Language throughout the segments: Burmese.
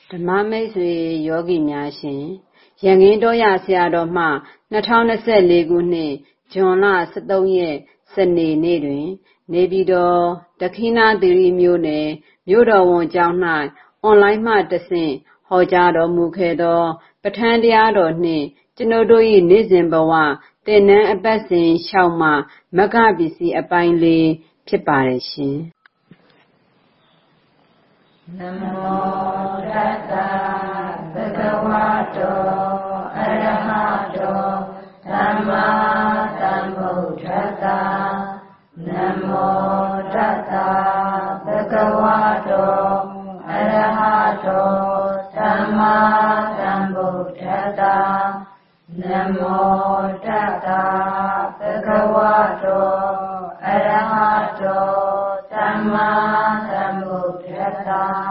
ဓမ္မမိတ်ဆွေယောဂီများရှင်ရန်ကင်းတော်ရဆရာတော်မှ2024ခုနှစ်ဇွန်လ13ရက်စနေနေ့တွင်နေပြည်တော်ဒက္ခိဏသီရိမြို့နယ်မြို့တော်ဝန်ကျောင်း၌အွန်လိုင်းမှတဆင့်ဟောကြားတော်မူခဲ့သောပဋ္ဌာန်းတရားတော်နှင့်ကျွန်ုပ်တို့၏နေ့စဉ်ဘဝသင်တန်းအပတ်စဉ်6မှမဂ္ဂပစ္စည်းအပိုင်း4ဖြစ်ပါတယ်ရှင်နမောတတ္တဘဂဝတောအရဟတောသမ္မာသမ္ဗုဒ္ဓတ္တနမောတတ္တဘဂဝတောအရဟတောသမ္မာသမ္ဗုဒ္ဓတ္တနမောတတ္တဘဂဝတောအရဟတောသမ္မာသမ္ဗုဒ္ဓတ္တ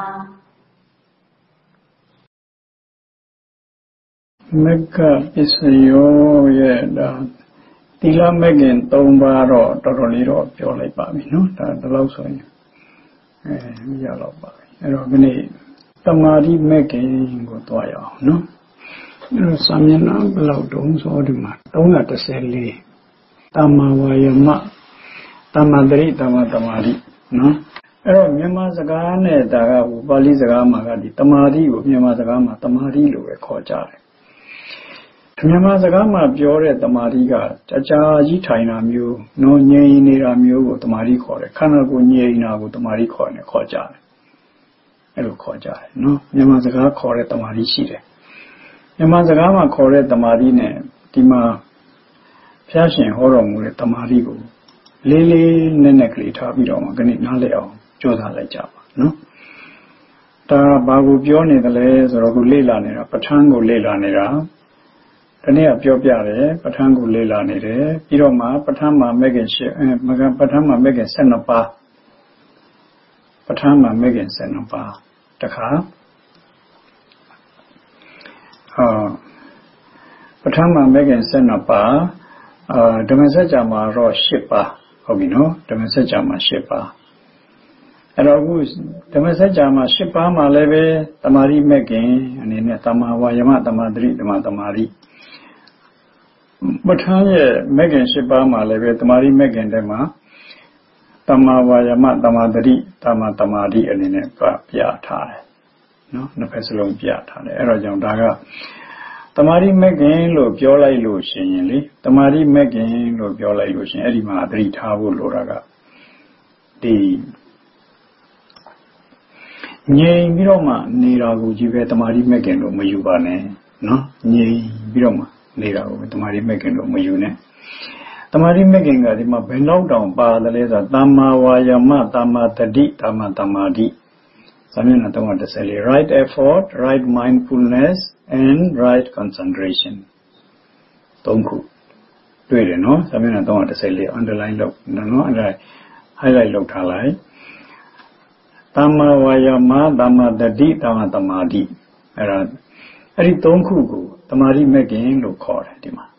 မဂ္ဂပစ္စယောရဲ့ဒါသီလမဂ္ဂင်3ပါးတော့တော်တော်လေးတော့ပြောလိုက်ပါပြီနော်ဒါဒီလောက်ဆိုရင်ရတော့ပါပြီအဲ့တော့ဒီနေ့သမာဓိမဂ္ဂင်ကိုတွားရအောင်နော်အဲ့တော့စာမျက်နှာဘယ်လောက်တုံးဆိုဒီမှာ314သမ္မာဝါယမသမ္မာတရိသမ္မာသမာဓိနော်အဲ့တော့မြန်မာစကားနဲ့ဒါကပါဠိစကားမှာကဒီသမာဓိကိုမြန်မာစကားမှာသမာဓိလို့ပဲခေါ်ကြတယ်မြန်မာစကားမှာပြောတဲ့သမာဓိကအကြာကြီးထိုင်တာမျိုးနော်ငြိမ်နေတာမျိုးကိုသမာဓိခေါ်တယ်ခန္ဓာကိုယ်ငြိမ်တာကိုသမာဓိခေါ်ကြတယ်အဲ့လိုခေါ်ကြတယ်နော်မြန်မာစကားခေါ်တဲ့သမာဓိရှိတယ်မြန်မာစကားမှာခေါ်တဲ့သမာဓိနဲ့ဒီမှာဘုရားရှင်ဟောတော်မူတဲ့သမာဓိကိုလေးလေးနက်နက်ကလေးထားပြီးတော့မှခဏနားလည်အောင်ကြိုးစားလိုက်ကြပါနော်ဒါဘာကိုပြောနေသလဲဆိုတော့ကိုလေ့လာနေတာပဋ္ဌာန်းကိုလေ့လာနေတာဒီနေ့ကပြောပြတယ်ပဋ္ဌာန်းကိုလေ့လာနေတယ်ပြီးတော့မှပဋ္ဌာန်းမှာမဂ္ဂင်ပဋ္ဌာန်းမှာမဂ္ဂင်12ပါးပဋ္ဌာန်းမှာမဂ္ဂင်12ပါးတခါပဋ္ဌာန်းမှာမဂ္ဂင်12ပါးဓမ္မစကြာမှာတော့10ပါးဟုတ်ပြီနော်ဓမ္မစကြာမှာ10ပါးအဲ့တော့အခုဓမ္မစကြာမှာ10ပါးမှာလည်းပဲတမာရိမဂ္ဂင်အနေနဲ့တမာဝါယမတမာတရိတမာတမာရိပဋ္ဌာန်းရဲ့မဂ္ဂင်10ပါးမှာလည်းပဲတမာရိမဂ္ဂင်ထဲမှာတမာဝါယမတမာတရိတမာတမာရိအနေနဲ့ပြထားတယ်နော်နှစ်ဖက်စလုံးပြထားတယ်အဲ့တော့ကြောင့်ဒါကတမာရိမဂ္ဂင်လို့ပြောလိုက်လို့ရှိရင်လေတမာရိမဂ္ဂင်လို့ပြောလိုက်လို့ရှိရင်အဲ့ဒီမှာသတိထားဖို့လိုတာကဒီငြိမ်ပြီးတော့မှနေတာကိုကြီးပဲတမာရိမဂ္ဂင်လို့မယူပါနဲ့နော်ငြိမ်ပြီးတော့မှနေတာကိုတမာရိမဂ္ဂင်လို့မယူနဲ့တမာရိမဂ္ဂင်ကဒီမှာဘယ်တော့တောင်ပါတယ်လဲဆိုသမ္မာဝါယမသမ္မာတတိသမ္မာသမာဓိစာမျက်နှာ314 right effort right mindfulness and right concentration 3ခုတွေ့တယ်နော်စာမျက်နှာ314 underline လုပ်နော်အဲ့ဒါ highlight လုပ်ထားလိုက်သမ္မာဝါယမသမ္မာတတိသမ္မာသမာဓိအဲ့ဒီ3ခုကိုသမာဓိမဂ္ဂင်လို့ခေါ်တယ်ဒီမှာ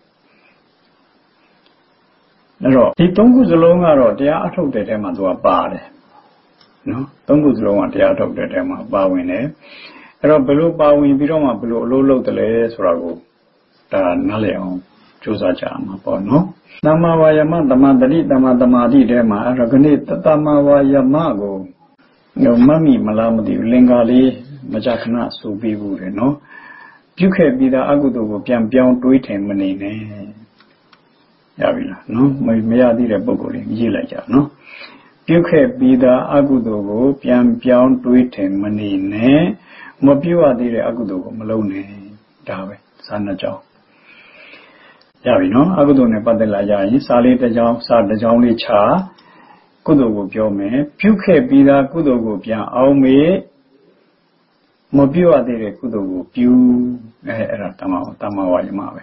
အဲ့တော့ဒီ3ခုစလုံးကတော့တရားအထုတ်တဲ့ထဲမှာသူကပါတယ်နော်3ခုစလုံးကတရားအထုတ်တဲ့ထဲမှာပါဝင်တယ်အဲ့တော့ဘယ်လိုပါဝင်ပြီးတော့မှဘယ်လိုအလုပ်လုပ်တယ်လဲဆိုတာကိုဒါနားလည်အောင်ကြိုးစားကြရမှာပေါ့နော်သမ္မာဝါယမသမ္မာတတိသမ္မာသမာဓိထဲမှာအဲ့တော့ခဏသမ္မာဝါယမကိုမမိမလားမသိဘူးလင်္ကာလေးမကြခဏဆိုပြီးဘူးတယ်နော်ပြုခဲ့ပြီးသားအကုသိုလ်ကိုပြန်ပြောင်းတွေးထင်မနေနဲ့ရပြီလားနော်မရသေးတဲ့ပုံကိုလေးရေးလိုက်ကြနော်ပြုခဲ့ပြီးသားအကုသိုလ်ကိုပြန်ပြောင်းတွေးထင်မနေနဲ့မပြုရသေးတဲ့အကုသိုလ်ကိုမလုပ်နဲ့ဒါပဲစာနှစ်ကြောင်းရပြီနော်အကုသိုလ်နဲ့ပတ်သက်လာကြရင်စာလေးတစ်ကြောင်းစာတစ်ကြောင်းလေးခြားကုသိုလ်ကိုပြောမယ်ပြုခဲ့ပြီးသားကုသိုလ်ကိုပြန်အောင်မေမပြုရသေးတဲ့ကုသိုလ်ကိုပြုအဲ့ဒါတမ္မာဝါယမပဲ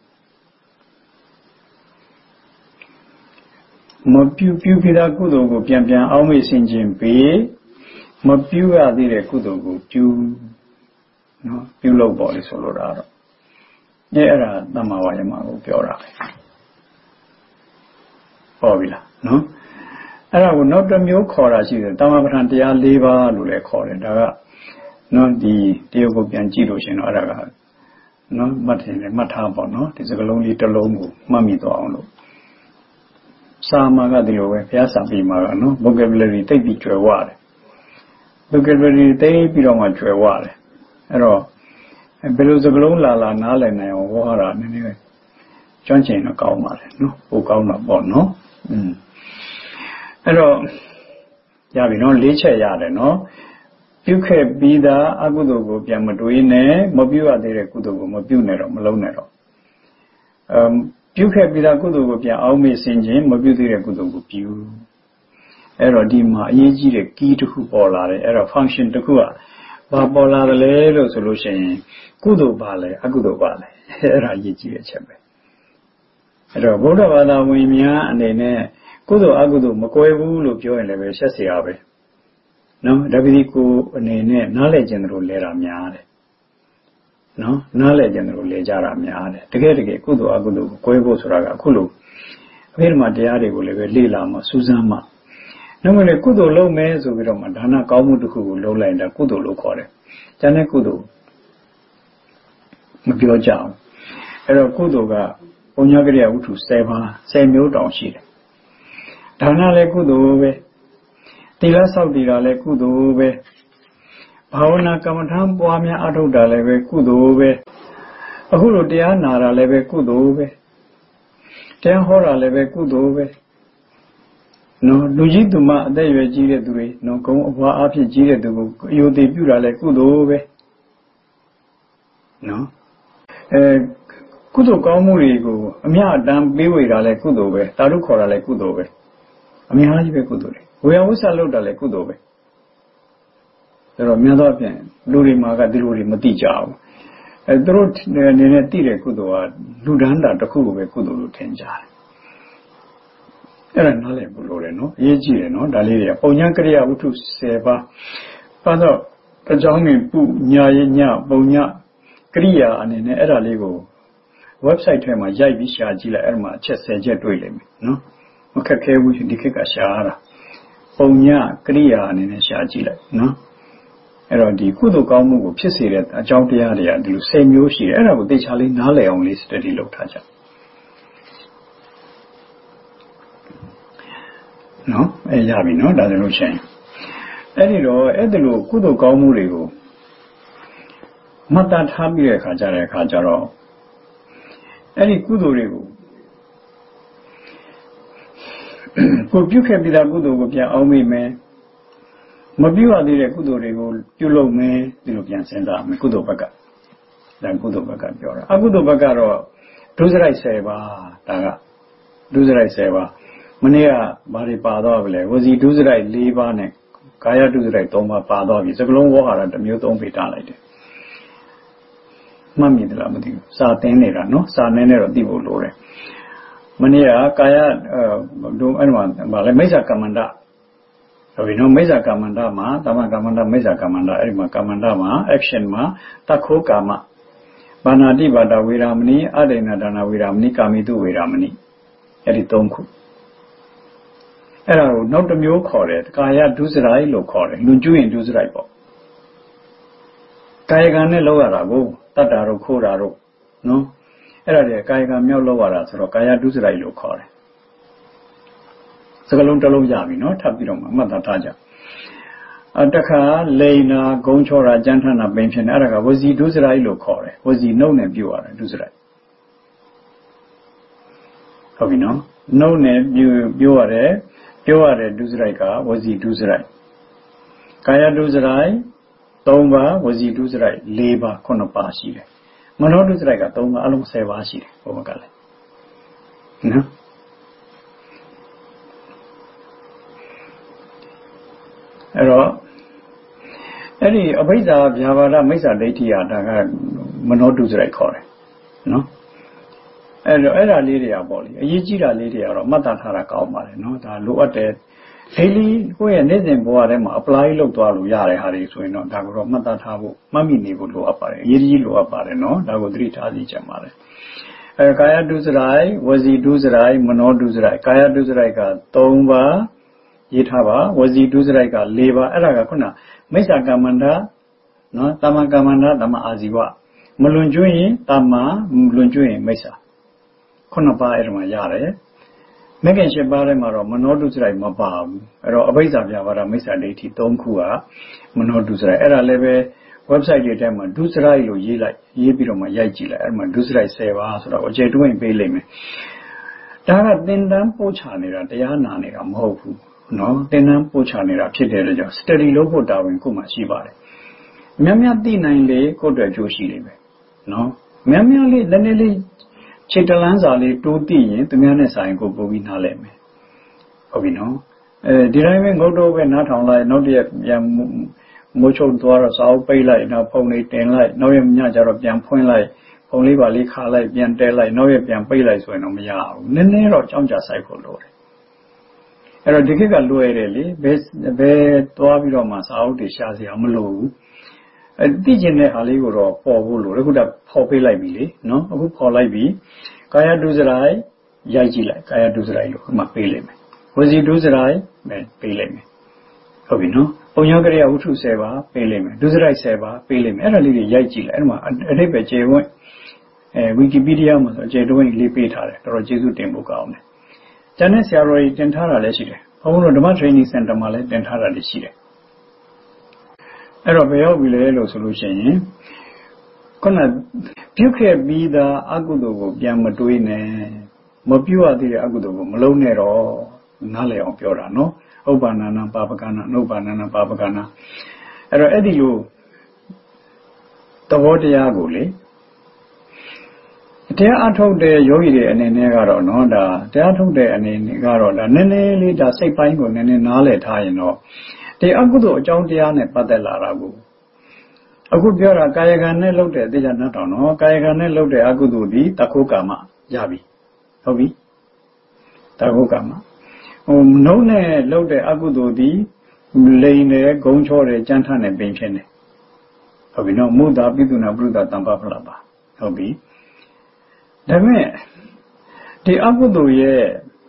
မပြုပြီးသားကုသိုလ်ကိုပြန်အောင်မေဆင်ခြင်းပေးမပြုရသေးတဲ့ကုသိုလ်ကိုပြုနော်ပြုလုပ်ပေါ်လေဆိုလိုတာတော့အဲ့ဒါတမ္မာဝါယမကိုပြောတာပဲဟုတ်ပြီလားနော်အဲ့ဒါကိုနောက်တစ်မျိုးခေါ်တာရှိတယ်တမ္မာပဋ္ဌာန်တရား၄ပါးလို့လည်းခေါ်တယ်ဒါကနော်ဒီတရုတ်ကိုပြန်ကြည့်လို့ရှင်တော့အဲ့ဒါကနော်မှတ်တယ်မှတ်ထားပေါ့နော်ဒီစကလုံးလေးတစ်လုံးကိုမှတ်မိသွားအောင်လို့စာမှာကဒီလိုပဲဘုရားစာပေမှာကနော် vocabulary တိတ်ပြီးကျွယ်ဝတယ် vocabulary တိတ်ပြီးတော့မှကျွယ်ဝတယ်အဲ့တော့ဘယ်လိုစကလုံးလာနားလည်နိုင်အောင်ဟောတာနည်းနည်းကျွမ်းကျင်တော့ကောင်းပါတယ်နော်ပိုကောင်းတော့ပေါ့နော်အဲ့တော့ရပြီနော်၄ချက်ရတယ်နော်ပြုခဲ့ပြီးသားအကုသိုလ်ကိုပြန်မတွေးနဲ့မပြုရသေးတဲ့ကုသိုလ်ကိုမပြုနဲ့တော့မလုံးနဲ့တော့ပြုခဲ့ပြီးသားကုသိုလ်ကိုပြန်အောက်မေ့ဆင်ခြင်းမပြုသေးတဲ့ကုသိုလ်ကိုပြုအဲ့တော့ဒီမှာအရေးကြီးတဲ့ key တစ်ခုပေါ်လာတယ်အဲ့တော့ function တစ်ခုကဘာပေါ်လာတယ်လဲလို့ဆိုလို့ရှိရင်ကုသိုလ်ပါလဲအကုသိုလ်ပါလဲအဲ့ဒါအရေးကြီးတဲ့ချက်ပဲအဲ့တော့ဗုဒ္ဓဘာသာဝင်များအနေနဲ့ကုသိုလ်အကုသိုလ်မကွဲဘူးလို့ပြောရင်လည်းပဲရှက်เสียပဲနော်ဒါပေမဲ့ကိုအနေနဲ့နားလည်ခြင်းတို့လဲတာများတယ်နော်နားလည်ခြင်းတို့လဲကြတာများတယ်တကယ်ကုသိုလ်အကုသိုလ်ကိုကွဲဖို့ဆိုတာကအခုလို့အဖေဓမ္မတရားတွေကိုလည်းပဲလေ့လာမှစူးစမ်းမှနောက်မှလည်းကုသိုလ်လုပ်မယ်ဆိုပြီးတော့မှဒါနကောင်းမှုတစ်ခုကိုလုပ်လိုက်တာကုသိုလ်လို့ခေါ်တယ်။ကျန်တဲ့ကုသိုလ်မပြောကြအောင်။အဲ့တော့ကုသိုလ်ကပုညကရိယာဝတ္ထု10ပါး10မျိုးတောင်ရှိတယ်။ဒါနလည်းကုသိုလ်ပဲ။သီလဆောက်တည်တာလည်းကုသိုလ်ပဲ။ဘာဝနာကမ္မထာပွားများအထုတ်တာလည်းပဲကုသိုလ်ပဲ။အခုလိုတရားနာတာလည်းပဲကုသိုလ်ပဲ။တရားဟောတာလည်းပဲကုသိုလ်ပဲ။နော်လူကြီးသူမအသက်ရွယ်ကြီးတဲ့သူတွေနော်ဂုံအဘွားအဖြစ်ကြီးတဲ့သူကိုအယုဒိပြုတာလဲကုသိုလ်ပဲနော်ကုသိုလ်ကောင်းမှုတွေကိုအမြအတမ်းပေးဝေတာလဲကုသိုလ်ပဲတာရုခေါ်တာလဲကုသိုလ်ပဲအများကြီးပဲကုသိုလ်တွေဝေယဝဆလုပ်တာလဲကုသိုလ်ပဲဒါတော့များသောအားဖြင့်လူတွေမှာကဒီလိုတွေမသိကြဘူးသူတို့အနေနဲ့သိတဲ့ကုသိုလ်ကလူဒန်းတာတစ်ခုကိုပဲကုသိုလ်လို့ထင်ကြတယ်အဲ့ဒါနားလည်ဖို့လိုတယ်နော်အရေးကြီးတယ်နော်ဒါလေးတွေကပုံညာကရိယာဝတ္ထု10ပါးဘာတော့အကြောင်းမြင်ပုညာရညပုံညာကရိယာအနေနဲ့အဲ့ဒါလေးကို website ထဲမှာရိုက်ပြီးရှာကြည့်လိုက်အဲ့မှာအချက်10ချက်တွေ့လိမ့်မယ်နော်မခက်ခဲဘူးဒီခေတ်ကရှာရတာပုံညာကရိယာအနေနဲ့ရှာကြည့်လိုက်နော်အဲ့တော့ဒီကုသိုလ်ကောင်းမှုကိုဖြစ်စေတဲ့အကြောင်းတရားတွေကဒီလို10မျိုးရှိတယ်အဲ့ဒါကိုသေချာလေးနားလည်အောင်လေး study လုပ်ထားကြနော်ရပြီနော်ဒါဆိုလို့ရှိရင်အဲ့ဒီတော့အဲ့ဒီလိုကုသိုလ်ကောင်းမှုတွေကိုမှတ်သားထားပြီးတဲ့အခါကျတော့အဲ့ဒီကုသိုလ်တွေကိုကိုပြုခဲ့ပြီးသားကုသိုလ်ကိုပြန်အောင်မိမယ်မပြုရသေးတဲ့ကုသိုလ်တွေကိုပြုလုပ်မယ်ဒီလိုပြန်စဉ်းစားမယ်ကုသိုလ်ဘက်ကဒါကုသိုလ်ဘက်ကပြောတာအကုသိုလ်ဘက်ကတော့ဒုစရိုက်10ပါးဒါကဒုစရိုက်10ပါးမနေ့ကဘာတွေပါတော့ဗလဲဝစီဒုစရိုက်4ပါးနဲ့ကာယဒုစရိုက်3ပါးပါတော့ပြီစကလုံးဝေါဟာရတစ်မျိုး3ပေထားလိုက်တယ်မှတ်မိသလားမသိဘူးစာသင်နေတာနော်စာနည်းနဲ့တော့သိဖို့လိုတယ်မနေ့ကကာယတို့အဲ့မှာဗာလဲမိစ္ဆာကမ္မန္တဆိုပြီးနော်မိစ္ဆာကမ္မန္တမှာတမကမ္မန္တမိစ္ဆာကမ္မန္တအဲ့ဒီမှာကမ္မန္တမှာ action မှာတခိုးကာမဘာနာတိဘာတာဝေရမဏိအဒိဏဒါနဝေရမဏိကာမိတုဝေရမဏိအဲ့ဒီ3ခုအဲ့ဒါကိုနောက်တစ်မျိုးခေါ်တယ်ကာယဒုစရိုက်လို့ခေါ်တယ်လူကျွရင်ဒုစရိုက်ပေါ့ကာယကံနဲ့လောက်ရတာကိုတတ္တာတို့ခိုးတာတို့နော်အဲ့ဒါတွေကာယကံမြောက်လောက်ရတာဆိုတော့ကာယဒုစရိုက်လို့ခေါ်တယ်စကလုံးတစ်လုံးရပြီနော်ထပ်ပြီးတော့မှတ်သားထားကြတခါလိန်နာဂုံချောတာကြမ်းထမ်းတာပင်ဖြစ်နေအဲ့ဒါကဝစီဒုစရိုက်လို့ခေါ်တယ်ဝစီနှုတ်နဲ့ပြုတ်ရတယ်ဒုစရိုက်ဟုတ်ပြီနော်နှုတ်နဲ့ပြုတ်ရတယ်ပြောရတဲ့ဒုစရိုက်ကဝစီဒုစရိုက်ကာယဒုစရိုက်3ပါးဝစီဒုစရိုက်4ပါး9ပါးရှိတယ်မနောဒုစရိုက်က3ပါးအလုံး10ပါးရှိတယ်ဘုမကလည်းနော်အဲ့တော့အဲ့ဒီအဘိဓါဗျာပါဒမိစ္ဆာဒိဋ္ဌိဟာဒါကမနောဒုစရိုက်ခေါ်တယ်နော်အဲ့တော့အဲ့ဒါလေးတွေကပေါ့လေအရေးကြီးတာလေးတွေကတော့မှတ်သားထားတာကောင်းပါတယ်နော်ဒါလိုအပ်တယ် daily ကိုယ့်ရဲ့နေ့စဉ်ဘဝထဲမှာ apply လုပ်သွားလို့ရတဲ့ဟာတွေဆိုရင်တော့ဒါကိုတော့မှတ်သားထားဖို့မှတ်မိနေဖို့လိုအပ်ပါတယ်အရေးကြီးလိုအပ်ပါတယ်နော်ဒါကိုသတိထားသိချင်ပါတယ်ကာယဒုစရိုက်ဝစီဒုစရိုက်မနောဒုစရိုက်ကာယဒုစရိုက်က3ပါးရေးထားပါဝစီဒုစရိုက်က4ပါးအဲ့ဒါကခုနမိစ္ဆာကမ္မန္တနော်တမ္မာကမ္မန္တတမ္မာအာဇီဝမလွန်ကျွင်းရင်တမ္မာလွန်ကျွင်းရင်မိစ္ဆာခုနှစ်ပါးအဲ့ဒါမှရတယ်မဂ္ဂင်၈ပါးထဲမှာတော့မနောတုစရိုက်မပါဘူးအဲ့တော့အဘိဇ္ဇာပြပါဒမိစ္ဆာဒိဋ္ဌိ၃ခုကမနောတုစရိုက်အဲ့ဒါလည်းပဲ website တွေထဲမှာဒုစရိုက်လို့ရေးပြီးတော့မှရိုက်ကြည့်လိုက်အဲ့မှာဒုစရိုက်10ပါးဆိုတော့အကျယ်တွင်းပေးလိုက်မယ်ဒါကသင်တန်းပို့ချနေတာတရားနာနေတာမဟုတ်ဘူးနော်သင်တန်းပို့ချနေတာဖြစ်တဲ့အတွက်ကြောင့် study လုပ်ဖို့တာဝန်ကိုမှရှိပါတယ်များသိနိုင်လေကိုယ့်အတွက်ကြိုးရှိနေပဲနော်များလေးနည်းနည်းလေးခြေတလန်းစာလေးတိုးသိရင်သူများနဲ့ဆိုင်ကိုပို့ပြီးနားလည်မယ်ဟုတ်ပြီနော်ဒီတိုင်းပဲငုတ်တော့ပဲနားထောင်လိုက်နောက်တရက်ပြန်မိုးချုံသွားတော့စာအုပ်ပိတ်လိုက်နောက်ဖုန်းလေးတင်လိုက်နောက်ရက်ညကျတော့ပြန်ဖွင့်လိုက်ဖုန်းလေးပါလေးခါလိုက်ပြန်တဲလိုက်နောက်ရက်ပြန်ပိတ်လိုက်ဆိုရင်တော့မရဘူးနည်းနည်းတော့ကြောင်းကြဆိုင်ဖို့လိုတယ်အဲ့တော့ဒီခေတ်ကလွယ်တယ်လေဘယ်သွားပြီးတော့မှစာအုပ်တွေရှာစရာမလိုဘူးသိကျင်တဲ့အားလေးကိုတော့ပေါ်ဖို့လိုတယ်အခုတော့ပေါ်ပေးလိုက်ပြီလေနော်အခုပေါ်လိုက်ပြီကာယဒုစရိုက်ရိုက်ကြည့်လိုက်ကာယဒုစရိုက်လို့မှပေးလိုက်မယ်ဝစီဒုစရိုက်ပေးလိုက်မယ်ဟုတ်ပြီနော်ပုံရောကရိယာဝုထု10ပါးပေးလိုက်မယ်ဒုစရိုက်10ပါးပေးလိုက်မယ်အဲ့ဒါလေးတွေရိုက်ကြည့်လိုက်အဲ့မှာအတိတ်ပဲကျေဝင့်ဝီကီပီးဒီးယားမှာဆိုကျေတွင်းလေးပေးထားတယ်တော်တော်ကျေးဇူးတင်ဖို့ကောင်းတယ်ကျန်တဲ့ဆရာတော်ကြီးတင်ထားတာလည်းရှိတယ်ဘုန်းတော်ဓမ္မ training center မှာလည်းတင်ထားတာလည်းရှိတယ်အဲ့တော့ဘယ်ရောက်ပြီလဲလို့ဆိုလို့ရှိရင်ခုနပြုခဲ့ပြီးသားအကုသိုလ်ကိုပြန်မတွေးနဲ့မပြုတ်ရသေးတဲ့အကုသိုလ်ကိုမလုံးနဲ့တော့နားလည်အောင်ပြောတာနော်ဥပ္ပန္နနာပါပကနာအနုပ္ပန္နနာပါပကနာအဲ့တော့အဲ့ဒီလိုသဘောတရားကိုလေတရားအထုတ်တဲ့ယောဂီတွေအနေနဲ့ကတော့နော်ဒါတရားထုတ်တဲ့အနေနဲ့ကတော့ဒါနည်းနည်းလေးဒါစိတ်ပိုင်းကိုနည်းနည်းနားလည်ထားရင်တော့ဒီအကုသိုလ်အကြောင်းတရားနဲ့ပတ်သက်လာတာကိုအခုပြောတာကာယကံနဲ့လုပ်တဲ့အသေးချာနှတ်တော်နော်ကာယကံနဲ့လုပ်တဲ့အကုသိုလ်ဒီတက္ခုကာမရပြီဟုတ်ပြီတက္ခုကာမနှုံးနဲ့လုပ်တဲ့အကုသိုလ်ဒီလိန်တယ်ဂုံချောတယ်ကြမ်းထမ်းတယ်ပင်ဖြစ်နေဟုတ်ပြီနော်မုဒ္ဒပိတုနာပရုဒ္ဒတံပဖလပါဟုတ်ပြီဒါပေမဲ့ဒီအကုသိုလ်ရဲ့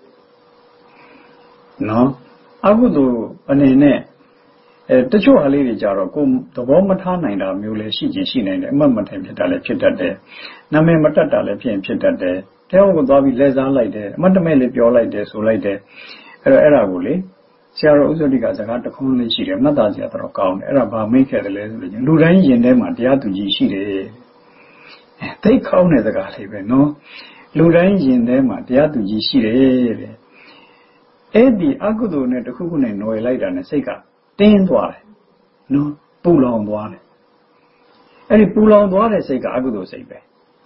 နော်အကုသိုလ်အနေနဲ့တချို့ဟာလေးတွေကြတော့ကိုယ်သဘောမထားနိုင်တာမျိုးလည်းရှိနိုင်တယ်အမှတ်မထင်ဖြစ်တာလည်းဖြစ်တတ်တယ်နာမည်မတတ်တာလည်းဖြစ်တတ်တယ်တရားကိုသွားပြီးလက်စားလိုက်တယ်အမှတ်တမဲ့လေးပြောလိုက်တယ်ဆိုလိုက်တယ်အဲ့ဒါကိုလေဆရာတော်ဥစ္စတိကစကားတစ်ခုလေးရှိတယ်မှတ်သားစရာတော့ကောင်းတယ်အဲ့ဒါဘာမိတ်ခဲ့တယ်လဲဆိုလို့လူတိုင်းယင်ထဲမှာတရားသူကြီးရှိတယ်သိကောင်းတဲ့စကားလေးပဲနော်လူတိုင်းယင်ထဲမှာတရားသူကြီးရှိတယ်တဲ့အဲ့ဒီအကုသိုလ်နဲ့တစ်ခုခုနဲ့ຫນွယ်လိုက်တာနဲ့စိတ်ကတင်းသွားတယ်နော်ပူလောင်သွားတယ်အဲ့ဒီပူလောင်သွားတဲ့စိတ်ကအကုသိုလ်စိတ်ပဲ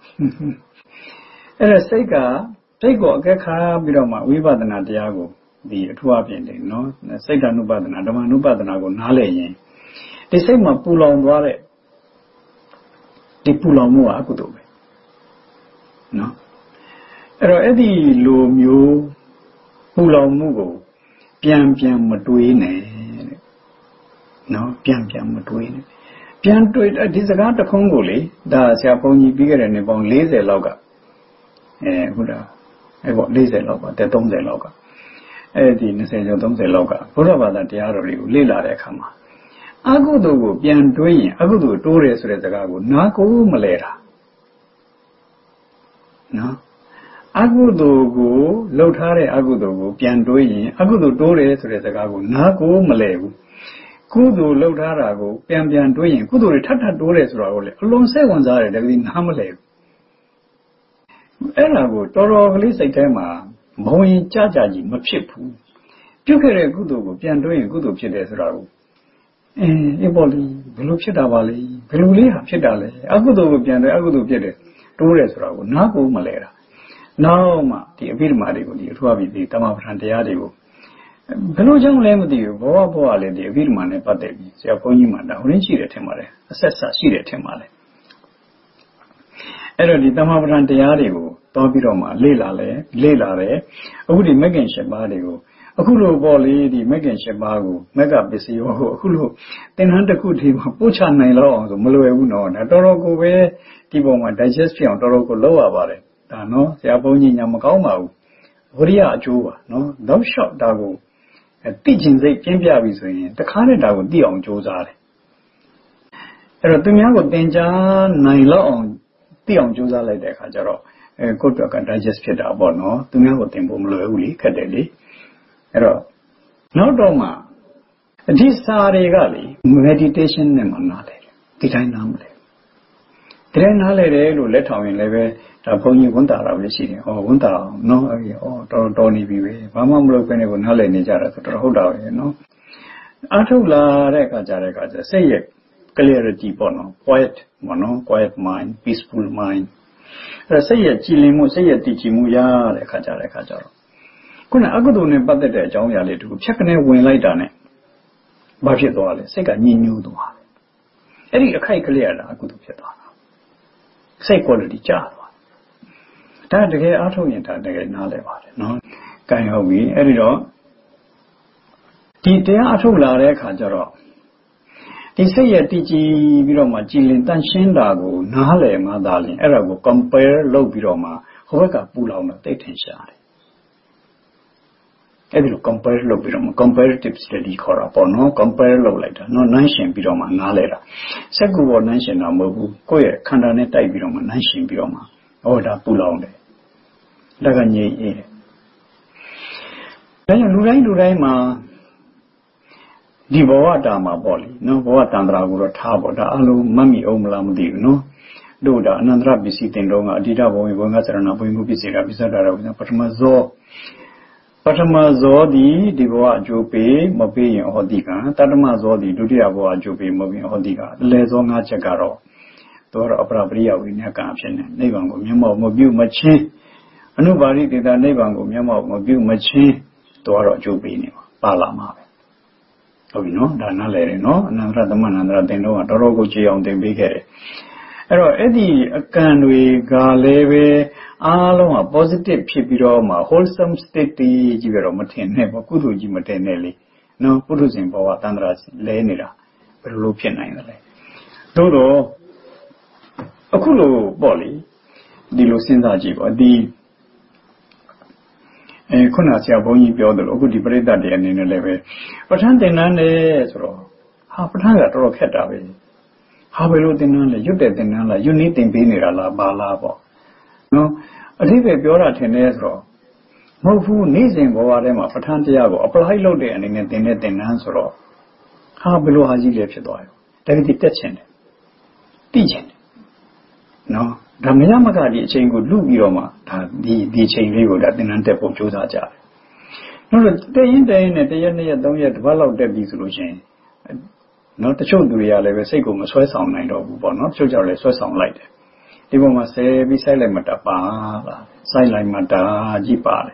အဲ့ဒါစိတ်ကိုအကဲခါပြီးတော့မှဝိပဿနာတရားကိုဒီအထူးအပြင်တယ်နော်စိတ်ဓာနုပဒနာဓမ္မနုပဒနာကိုနားလည်ရင်ဒီစိတ်မှာပူလောင်သွားတဲ့ဒီပူလောင်မှုကအကုသိုလ်ပဲနော်အဲ့တော့အဲ့ဒီလိုမျိုးပူလောင်မှုကိုပြန်မတွေးနဲ့နော်ပြန်မတွေးနဲ့ပြန်တွေးဒီစကားတစ်ခုကိုလေဒါဆရာဘုန်းကြီးပြီးခဲ့တဲ့နှစ်ပေါင်း40လောက်ကဟုတ်လားအဲ့ပေါ့40လောက်ပါတဲ့30လောက်ကအဲ့ဒီ20ကျော်30လောက်ကဘုရားဘာသာတရားတော်တွေကိုလေ့လာတဲ့အခါမှာအကုသိုလ်ကိုပြန်တွေးရင်အကုသိုလ်တိုးတယ်ဆိုတဲ့စကားကိုနားကိုမလဲတာနော်အကုသိုလ်ကိုလှုပ်ထားတဲ့အကုသိုလ်ကိုပြန်တွေးရင်အကုသိုလ်တိုးတယ်ဆိုတဲ့စကားကိုနားကိုမလဲဘူးကုသိုလ်လှုပ်ထားတာကိုပြန်တွေးရင်ကုသိုလ်တွေထပ်တိုးတယ်ဆိုတာကိုလေအလွန်စိတ်ဝင်စားတယ်တကယ်နားမလဲဘူးအဲ့ဒါကိုတော်တော်ကလေးစိတ်ထဲမှာမဝင်ကြကြီးမဖြစ်ဘူးပြုတ်ခဲ့တဲ့ကုသိုလ်ကိုပြန်တွေးရင်ကုသိုလ်ဖြစ်တယ်ဆိုတာကိုအေးပေါ့လေဘယ်လိုဖြစ်တာပါလဲဘယ်လိုလေးဟာဖြစ်တာလဲအကုသိုလ်ကိုပြန်တွေးအကုသိုလ်ဖြစ်တယ်တိုးတယ်ဆိုတာကိုနားကိုမလဲတာနောက်မှဒီအဘိဓမ္မာတွေကိုဒီအထူးအပြီးဒီတမ္မာပဋ္ဌာန်တရားတွေကိုဘယ်လိုကြောင့်လဲမသိဘူးဘောလည်းဒီအဘိဓမ္မာနဲ့ပတ်သက်ပြီးဆရာဘုန်းကြီးမှဒါဟိုရင်းရှိတယ်ထင်ပါတယ်အဆက်ဆက်ရှိတယ်ထင်ပါတယ်အဲ့တော့ဒီတမ္မာပဋ္ဌာန်တရားတွေကိုတောပြီးတော့မှလေ့လာတယ်အခုဒီမဂ္ဂင်၈ပါးတွေကိုအခုလိုပေါ့လေဒီမဂ္ဂင်၈ပါးကိုမဂ္ဂပစ္စယောကိုအခုလိုသင်္ဍန်းတစ်ခုတည်းမှာပို့ချနိုင်လောက်အောင်ဆိုမလွယ်ဘူးနော်ဒါတော်တော်ကိုပဲဒီပုံမှာ digest ဖြစ်အောင်တော်တော်ကိုလုပ်ရပါတယ်ဒါနော်ဆရာဘုန်းကြီးညာမကောင်းပါဘူးဝိရိယအကျိုးပါနော်တော့ရှော့ဒါကိုသိကျင်စိတ်ပြင်းပြပြီဆိုရင်တခါနဲ့ဒါကိုသိအောင်ကြိုးစားတယ်အဲ့တော့သူများကိုသင်ကြားနိုင်လောက်အောင်သိအောင်ကြိုးစားလိုက်တဲ့အခါကျတော့ကိုယ့်အတွက်က digest ဖြစ်တာပေါ့နော်သူများကိုသင်ဖို့မလွယ်ဘူးလေခက်တယ်လေအဲ့တော့နောက်တော့မှဒီစာတွေကလေ meditation နဲ့မှနားလေဒီတိုင်းနားမလဲဒီတိုင်းနားလေတယ်လို့လက်ထောင်ရင်လည်းပဲဒါဘုန်းကြီးဝန်တာတာပဲရှိတယ်ဝန်တာအောင်နော်တော်နေပြီပဲဘာမှမလုပ်ဘဲနဲ့ကိုနားလေနေကြတာဆိုတော့ဟုတ်တာပဲနော်အထုတ်လာတဲ့အခါကျစိတ်ရဲ့ clarity ပေါ့နော် quiet ပေါ့နော် quiet mind peaceful mind အဲ့စိတ်ရဲ့ကြည်လင်မှုစိတ်ရဲ့တည်ကြည်မှုရတဲ့အခါကျတော့ခုနအကုသိုလ်နဲ့ပတ်သက်တဲ့အကြောင်းအရာလေးတခုဖြတ်ကနေဝင်လိုက်တာနဲ့ဘာဖြစ်သွားလဲစိတ်ကညှဉ်းညူးသွားတယ်အဲ့ဒီအခိုက်ကလေးရတာအကုသိုလ်ဖြစ်သွားတာစိတ် quality ကျသွားဒါတကယ်အားထုတ်ရင်ဒါတကယ်နားလည်ပါတယ်နော်ကံဟုတ်ပြီအဲ့ဒီတော့ဒီတရားအထုတ်လာတဲ့အခါကျတော့ဒီစိတ်ရဲ့တည်ကြည်ပြီးတော့မှကြည်လင်တန့်ရှင်းတာကိုနားလည်မှသာလျှင်အဲ့ဒါကို compare လုပ်ပြီးတော့မှဟိုဘက်ကပူလောင်တာသိထင်ရှားတယ်အဲ့ဒီလို compare လုပ်ပြီးတော့မှ comparative study ခေါ်တာပေါ့နော် compare လုပ်လိုက်တာနော်နှိုင်းယှဉ်ပြီးတော့မှနားလည်တာစက္ကူပေါ်နှိုင်းယှဉ်တာမဟုတ်ဘူးကိုယ့်ရဲ့ခန္ဓာနဲ့တိုက်ပြီးတော့မှနှိုင်းယှဉ်ပြီးတော့မှဒါပူလောင်တယ်ဒါကငြိမ်အေးတယ်ဒါကြောင့်လူတိုင်းမှာဒီဘဝတာမှာပေါ့လေနော်ဘဝတန္တရာကိုတော့ထားပေါ့ဒါအလုံးမမိအောင်မလားမသိဘူးနော်တို့ဒါအနန္တရပစ္စည်းတင်တော့ကအတ္တိတဘဝဘဝငါစရဏဘဝမှုပစ္စည်းကပစ္စဒရာပထမဇောဒီဘဝအကျိုးပေးမပေးရင်ဟောတိကတတ္တမဇောဒီဒုတိယဘဝအကျိုးပေးမပေးရင်ဟောတိကအလဲဇော၅ချက်ကတော့တို့တော့အပရပရိယဝိနည်းကံဖြစ်နေနိဗ္ဗာန်ကိုမျက်မှောက်မပြုမချင်းအနုပါရိတေတာနိဗ္ဗာန်ကိုမျက်မှောက်မပြုမချင်းတို့တော့အကျိုးပေးနေပါလာမှာပဲဟုတ်ပြီနော်ဒါနားလည်တယ်နော်အနန္တရသမဏန္တရသင်တော့တော်တော်ကိုကြည်အောင်သင်ပေးခဲ့တယ်အဲ့တော့အဲ့ဒီအကံတွေကလည်းပဲအားလုံးက positive ဖြစ်ပြီးတော့မှ wholesome state ကြီးပဲတော့မထင်နဲ့ပေါ့ကုသိုလ်ကြီးမထင်နဲ့လေနော်ပုထုဇဉ်ဘဝတန္တရာလဲနေတာဘယ်လိုဖြစ်နိုင်သလဲသို့တော့အခုလိုပေါ့လေဒီလိုစဉ်းစားကြည့်ပေါ့ဒီခုနဆရာဘုန်းကြီးပြောတယ်လို့အခုဒီပရိသတ်တွေအနေနဲ့လည်းပဲပဋ္ဌာန်းသင်တန်းနဲ့ဆိုတော့ပဋ္ဌာန်းကတော်တော်ခက်တာပဲဘယ်လိုသင်တန်းလဲရွတ်တဲ့သင်တန်းလားယွနည်းသင်ပေးနေတာလားဘာလားပေါ့နော်အဓိပ္ပာယ်ပြောတာထင်တယ်ဆိုတော့မဟုတ်ဘူးနေ့စဉ်ဘဝထဲမှာပဋ္ဌာန်းတရားကို apply လုပ်တဲ့အနေနဲ့သင်တဲ့သင်တန်းဆိုတော့ဘယ်လိုဟာကြီးလဲဖြစ်သွားရောဒါကြည့်တက်ချင်တယ်သိချင်တယ်နော်ဒါမရမကဒီအချိန်ကိုလူပြီးတော့မှဒါဒီအချိန်လေးကိုဒါသင်တန်းတက်ဖို့ကြိုးစားကြတယ်နောက်တော့တရင်နဲ့တရက်2ရက်3ရက်တစ်ပတ်လောက်တက်ပြီဆိုလို့ရှိရင်နော်တချို့သူတွေကလည်းပဲစိတ်ကိုမဆွဲဆောင်နိုင်တော့ဘူးပေါ့နော်တချို့ကြောင့်လည်းဆွဲဆောင်လိုက်တယ်ဒီပုံမှာဆဲပြီးစိုက်လိုက်မှတပါလားစိုက်လိုက်မှတာကြီးပါတယ်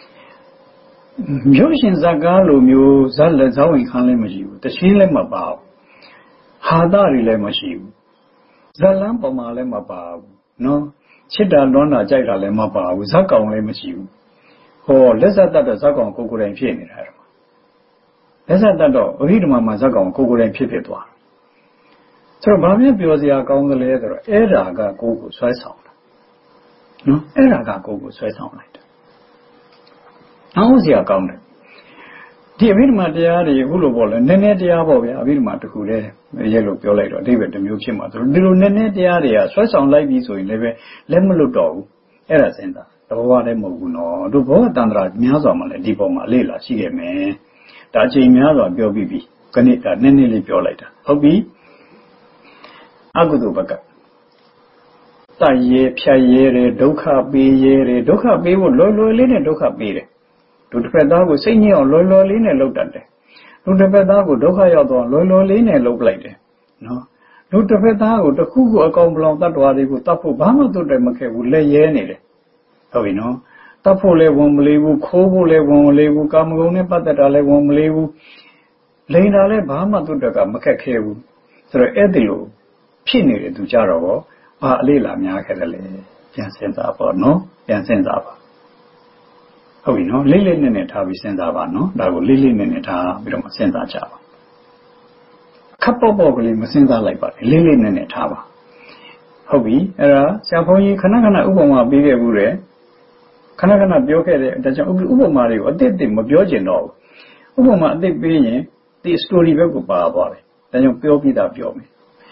မျိုးရှင်ဇကားလိုမျိုးဇက်လက်ဇဝင်ခန်းလည်းမရှိဘူးတချင်းလည်းမပါဘူးဟာသတွေလည်းမရှိဘူးဇလန်းပေါ်မှာလည်းမပါဘူးနော်ချစ်တာလွမ်းတာကြိုက်တာလည်းမပါဘူးဇက်ကောင်လည်းမရှိဘူးလက်ဆက်တတ်တော့ဇက်ကောင်ကိုယ်တိုင်ဖြစ်နေတာအဲ့ဒါလက်ဆက်တတ်တော့အဟိဓမ္မမှာဇက်ကောင်ကိုယ်တိုင်ဖြစ်သွားဆိုတော့ဘာမှပြောစရာကောင်းသလဲဆိုတော့အဲ့ဒါကကိုယ်ကိုဆွဲဆောင်တာနော်အဲ့ဒါကကိုယ်ကိုဆွဲဆောင်လိုက်တာအောင်စရာကောင်းတယ်ဒီအဘိဓမ္မာတရားတွေအခုလိုပေါ့လေနည်းနည်းတရားပေါ့ဗျာအဘိဓမ္မာတစ်ခုတည်းရဲလို့ပြောလိုက်တော့အဓိပ္ပာယ်တစ်မျိုးဖြစ်မှာဆိုတော့ဒီလိုနည်းနည်းတရားတွေကဆွဲဆောင်လိုက်ပြီဆိုရင်လည်းပဲလက်မလွတ်တော့ဘူးအဲ့ဒါစဉ်းစားတဘောလည်းမဟုတ်ဘူးနော်တို့ဘောတန္တရာများစွာမှလည်းဒီပေါ်မှာလေ့လာရှိခဲ့မယ်ဒါအချိန်များစွာပြောပြီးပြီခဏဒါနည်းနည်းလေးပြောလိုက်တာဟုတ်ပြီအကုသိုလ်ဘက်ကတတ်ရဲဖြတ်ရဲတယ်ဒုက္ခပေးရဲတယ်ဒုက္ခပေးဖို့လွယ်လွယ်လေးနဲ့ဒုက္ခပေးတယ်လူတစ်ဖက်သားကိုစိတ်ညစ်အောင်လွယ်လွယ်လေးနဲ့လုပ်တတ်တယ်လူတစ်ဖက်သားကိုဒုက္ခရောက်တော့လွယ်လွယ်လေးနဲ့လုပ်လိုက်တယ်နော်လူတစ်ဖက်သားကိုတစ်ခုခုအကောင်ပလောင်တတ်တော်တွေကိုတတ်ဖို့ဘာမှသွတ်တယ်မခဲ့ဘူးလက်ရဲနေတယ်ဟုတ်ပြီနော်တတ်ဖို့လည်းဝန်မလေးဘူးခိုးဖို့လည်းဝန်မလေးဘူးကာမဂုဏ်နဲ့ပတ်သက်တာလည်းဝန်မလေးဘူးလိန်တာလည်းဘာမှသွတ်တယ်ကမခက်ခဲဘူးဆိုတော့အဲ့ဒီလိုဖြစ်နေတဲ့သူကြတော့ဘာအလေးလာများခဲ့တယ်လေပြန်စဉ်းစားပါနော်ပြန်စဉ်းစားပါဟုတ်ပြီနော်လေးလေးနဲ့ထားပြီးစဉ်းစားပါနော်ဒါကိုလေးလေးနဲ့ထားပြီးတော့စဉ်းစားကြပါခပ်ပေါ့ပေါ့ကလေးမစဉ်းစားလိုက်ပါနဲ့လေးလေးနဲ့ထားပါဟုတ်ပြီအဲ့ဒါဆရာဘုန်းကြီးခဏခဏဥပမာပေးခဲ့ဘူးတယ်ခဏခဏပြောခဲ့တဲ့ဒါကြောင့်ဥပမာတွေကိုအသစ်မပြောကျင်တော့ဘူးဥပမာအသစ်ပေးရင်ဒီ story ဘက်ကိုပါသွားတယ်ဒါကြောင့်ပြောပြီးသားပြောမယ်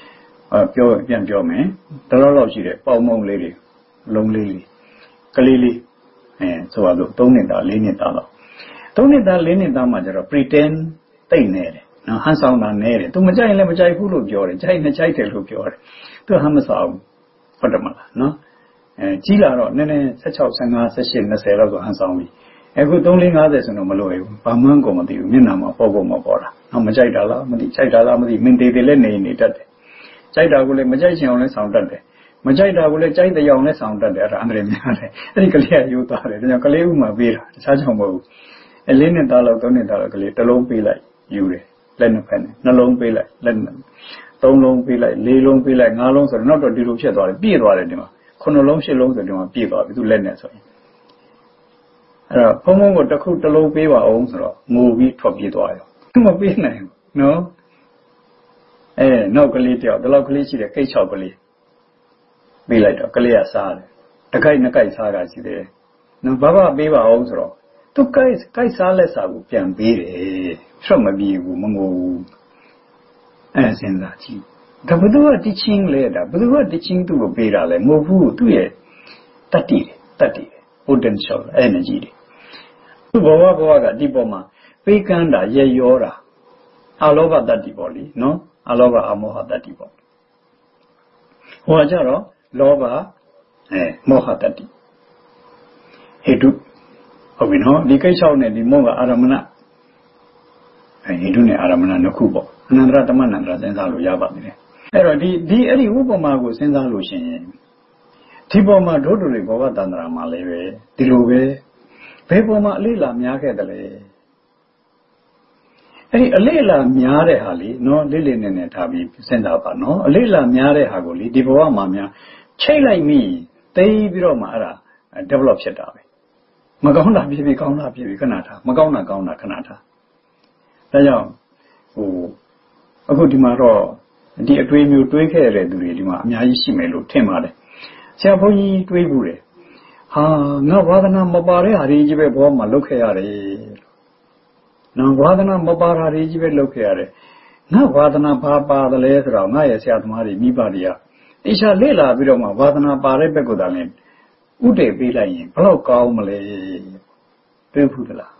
ပြောမယ်တလောက်ရှိတယ်ပေါင်မုံလေးတွေလုံးလေးကလေးလေးဆိုတော့3နှစ်သား4နှစ်သားလောက်3နှစ်သား4နှစ်သားမှကျတော့ pretend တိတ်နေတယ်နော်ဟန်ဆောင်တာနေတယ်သူမကြိုက်ရင်လည်းမကြိုက်ဘူးလို့ပြောတယ်ကြိုက်နေကြိုက်တယ်လို့ပြောတယ်သူဟန်မဆောင်ဟုတ်တယ်မလားနော်ကြီးလာတော့နည်းနည်း16 15 18 20လောက်ဆိုဟန်ဆောင်ပြီအခု3 4 50ဆိုတော့မလို့ဘူးဘာမှန်းကိုမသိဘူးမျက်နှာမှာပေါ်ပေါ်တာနော်မကြိုက်တာလားမသိကြိုက်တာလားမသိမင်းသေးလည်းနေတတ်တယ်ကြိုက်တာကိုလည်းမကြိုက်ချင်အောင်လည်းဆောင်တတ်တယ်မကြိုက်တာကိုလည်းကြိုက်တဲ့အောင်လည်းဆောင်တတ်တယ်အဲ့ဒါအန္တရာယ်များတယ်အဲ့ဒီကလေးကယူသွားတယ်ဒါကြောင့်ကလေးဥမာပေးတာတခြားကြောင့်မဟုတ်ဘူး4နှစ်သားလောက်3နှစ်သားလောက်ကလေးတစ်လုံးပေးလိုက်ယူတယ်လက်နှစ်ဖက်နဲ့နှလုံးပေးလိုက်လက်3လုံးပေးလိုက်4လုံးပေးလိုက်5လုံးဆိုတော့နောက်တော့ဒီလိုဖြစ်သွားတယ်ပြည့်သွားတယ်ဒီမှာ9လုံး10လုံးဆိုဒီမှာပြည့်သွားပြီသူလက်နဲ့ဆိုရင်အဲ့တော့ဘုံကိုတစ်လုံးပေးပါအောင်ဆိုတော့ငိုပြီးထွက်ပြေးသွားရောသူမပေးနိုင်ဘူးနော်နောက်ကလေးတယောက်ဒီလောက်ကလေးရှိတယ်ကိတ်6ကလေးပေးလိုက်တော့ကလေးကစားတယ်တကိုက်နှစ်ကိုက်စားတာရှိတယ်နော်ဘာပေးပါအောင်ဆိုတော့သူကိုက်စားလက်စားကိုပြန်ပေးတယ်ရှော့မပြေဘူးမငိုဘူးစဉ်းစားကြည့်ဒါဘယ်သူက teaching လဲဒါဘယ်သူက teaching သူ့ကိုပေးတာလဲမဟုတ်ဘူးသူ့ရဲ့တတ္တိ potential energy တွေသူ့ဘဝကဒီပေါ်မှာပေးကမ်းတာရရောတာအလောဘတတ္တိပေါ့လीနော်အလောဘအမောဟတတ္တိပေါ့ဟောကြတော့လောဘမောဟတတ္တိဟေတုဟုတ်ပြီနော်ဒီကိစ္စနဲ့ဒီမောဟအာရမဏဟေတုနဲ့အာရမဏနှစ်ခုပေါ့အနန္တရတမနန္တရစဉ်းစားလို့ရပါသေးတယ်အဲ့တော့ဒီအဲ့ဒီဥပမာကိုစဉ်းစားလို့ရှိရင်ဒီပေါ်မှာဒုတွေဘောဂတန္တရာမှာလည်းပဲဒီလိုပဲဘယ်ပေါ်မှာအလေးလာများခဲ့တယ်လဲအဲ့ဒီအလေးလာများတဲ့ဟာလေနော်လေးနေထားပြီးစဉ်းစားပါနော်အလေးလာများတဲ့ဟာကိုလေဒီဘဝမှာများချိတ်လိုက်မိသိပြီးတော့မှအဲ့ဒါ develop ဖြစ်တာပဲမကောင်းတာဖြစ်ပြီးကောင်းတာဖြစ်ပြီးခဏထားမကောင်းတာကောင်းတာခဏထားဒါကြောင့်အခုဒီမှာတော့ဒီအတွေးမျိုးတွေးခဲ့တဲ့သူတွေဒီမှာအများကြီးရှိမယ်လို့ထင်ပါတယ်ဆရာဘုန်းကြီးတွေးဘူးတယ်ဟာငါဝါဒနာမပါတဲ့ဟာတွေကြီးပဲဘောမှာလုပ်ခဲ့ရတယ်နော်ဝါဒနာမပါတာတွေကြီးပဲလုပ်ခဲ့ရတယ်ငါဝါဒနာဘာပါတယ်လဲဆိုတော့ငါရဲ့ဆရာသမားတွေမိဘတွေကတေချာလေ့လာပြီးတော့မှဝါဒနာပါတဲ့ဘက်ကသာလဲဥတည်ပေးလိုက်ရင်ဘလောက်ကောင်းမလဲတွေးဘူးသလား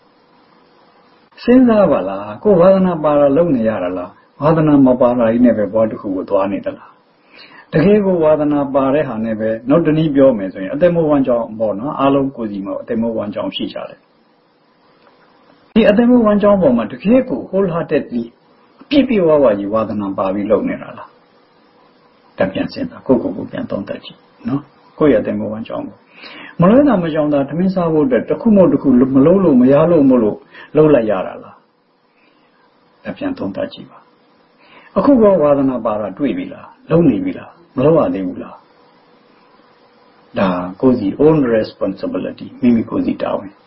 စဉ်းစားပါလားကိုဝါဒနာပါတာလုပ်နေရတာလားဝါဒနာမပါတာကြီးနဲ့ပဲဘောတစ်ခုကိုသွားနေသလားတကယ်ကိုဝါဒနာပါတဲ့ဟာနဲ့ပဲနောက်တနည်းပြောမယ်ဆိုရင်အသက်မိုးဝမ်းကြောင်းပေါ့နော်အားလုံးကိုယ်စီမှာအသက်မိုးဝမ်းကြောင်းရှိကြတယ်ဒီအသက်မိုးဝမ်းကြောင်းပေါ်မှာတကယ်ကို wholeheartedly ပြည့်ပြည့်ဝဝကြီးဝါဒနာပါပြီးလုပ်နေတာလားတပြန်စဉ်းစားကိုပြန်သုံးသပ်ကြည့်နော်ကိုယ့်ရဲ့အသက်မိုးဝမ်းကြောင်းကိုမလွဲတာမကြောင်တာထမင်းစားဖို့အတွက်တစ်ခုမဟုတ်တစ်ခုမလုံးလို့မရလို့မလို့လုပ်လိုက်ရတာလားတပြန်သုံးသပ်ကြည့်ပါအခုကဝါဒနာပါတာတွေ့ပြီလားလုံးနေပြီလားမလုပ်ရသေးဘူးလားဒါကိုယ်စီ own responsibility မိမိကိုယ်စီတာဝန်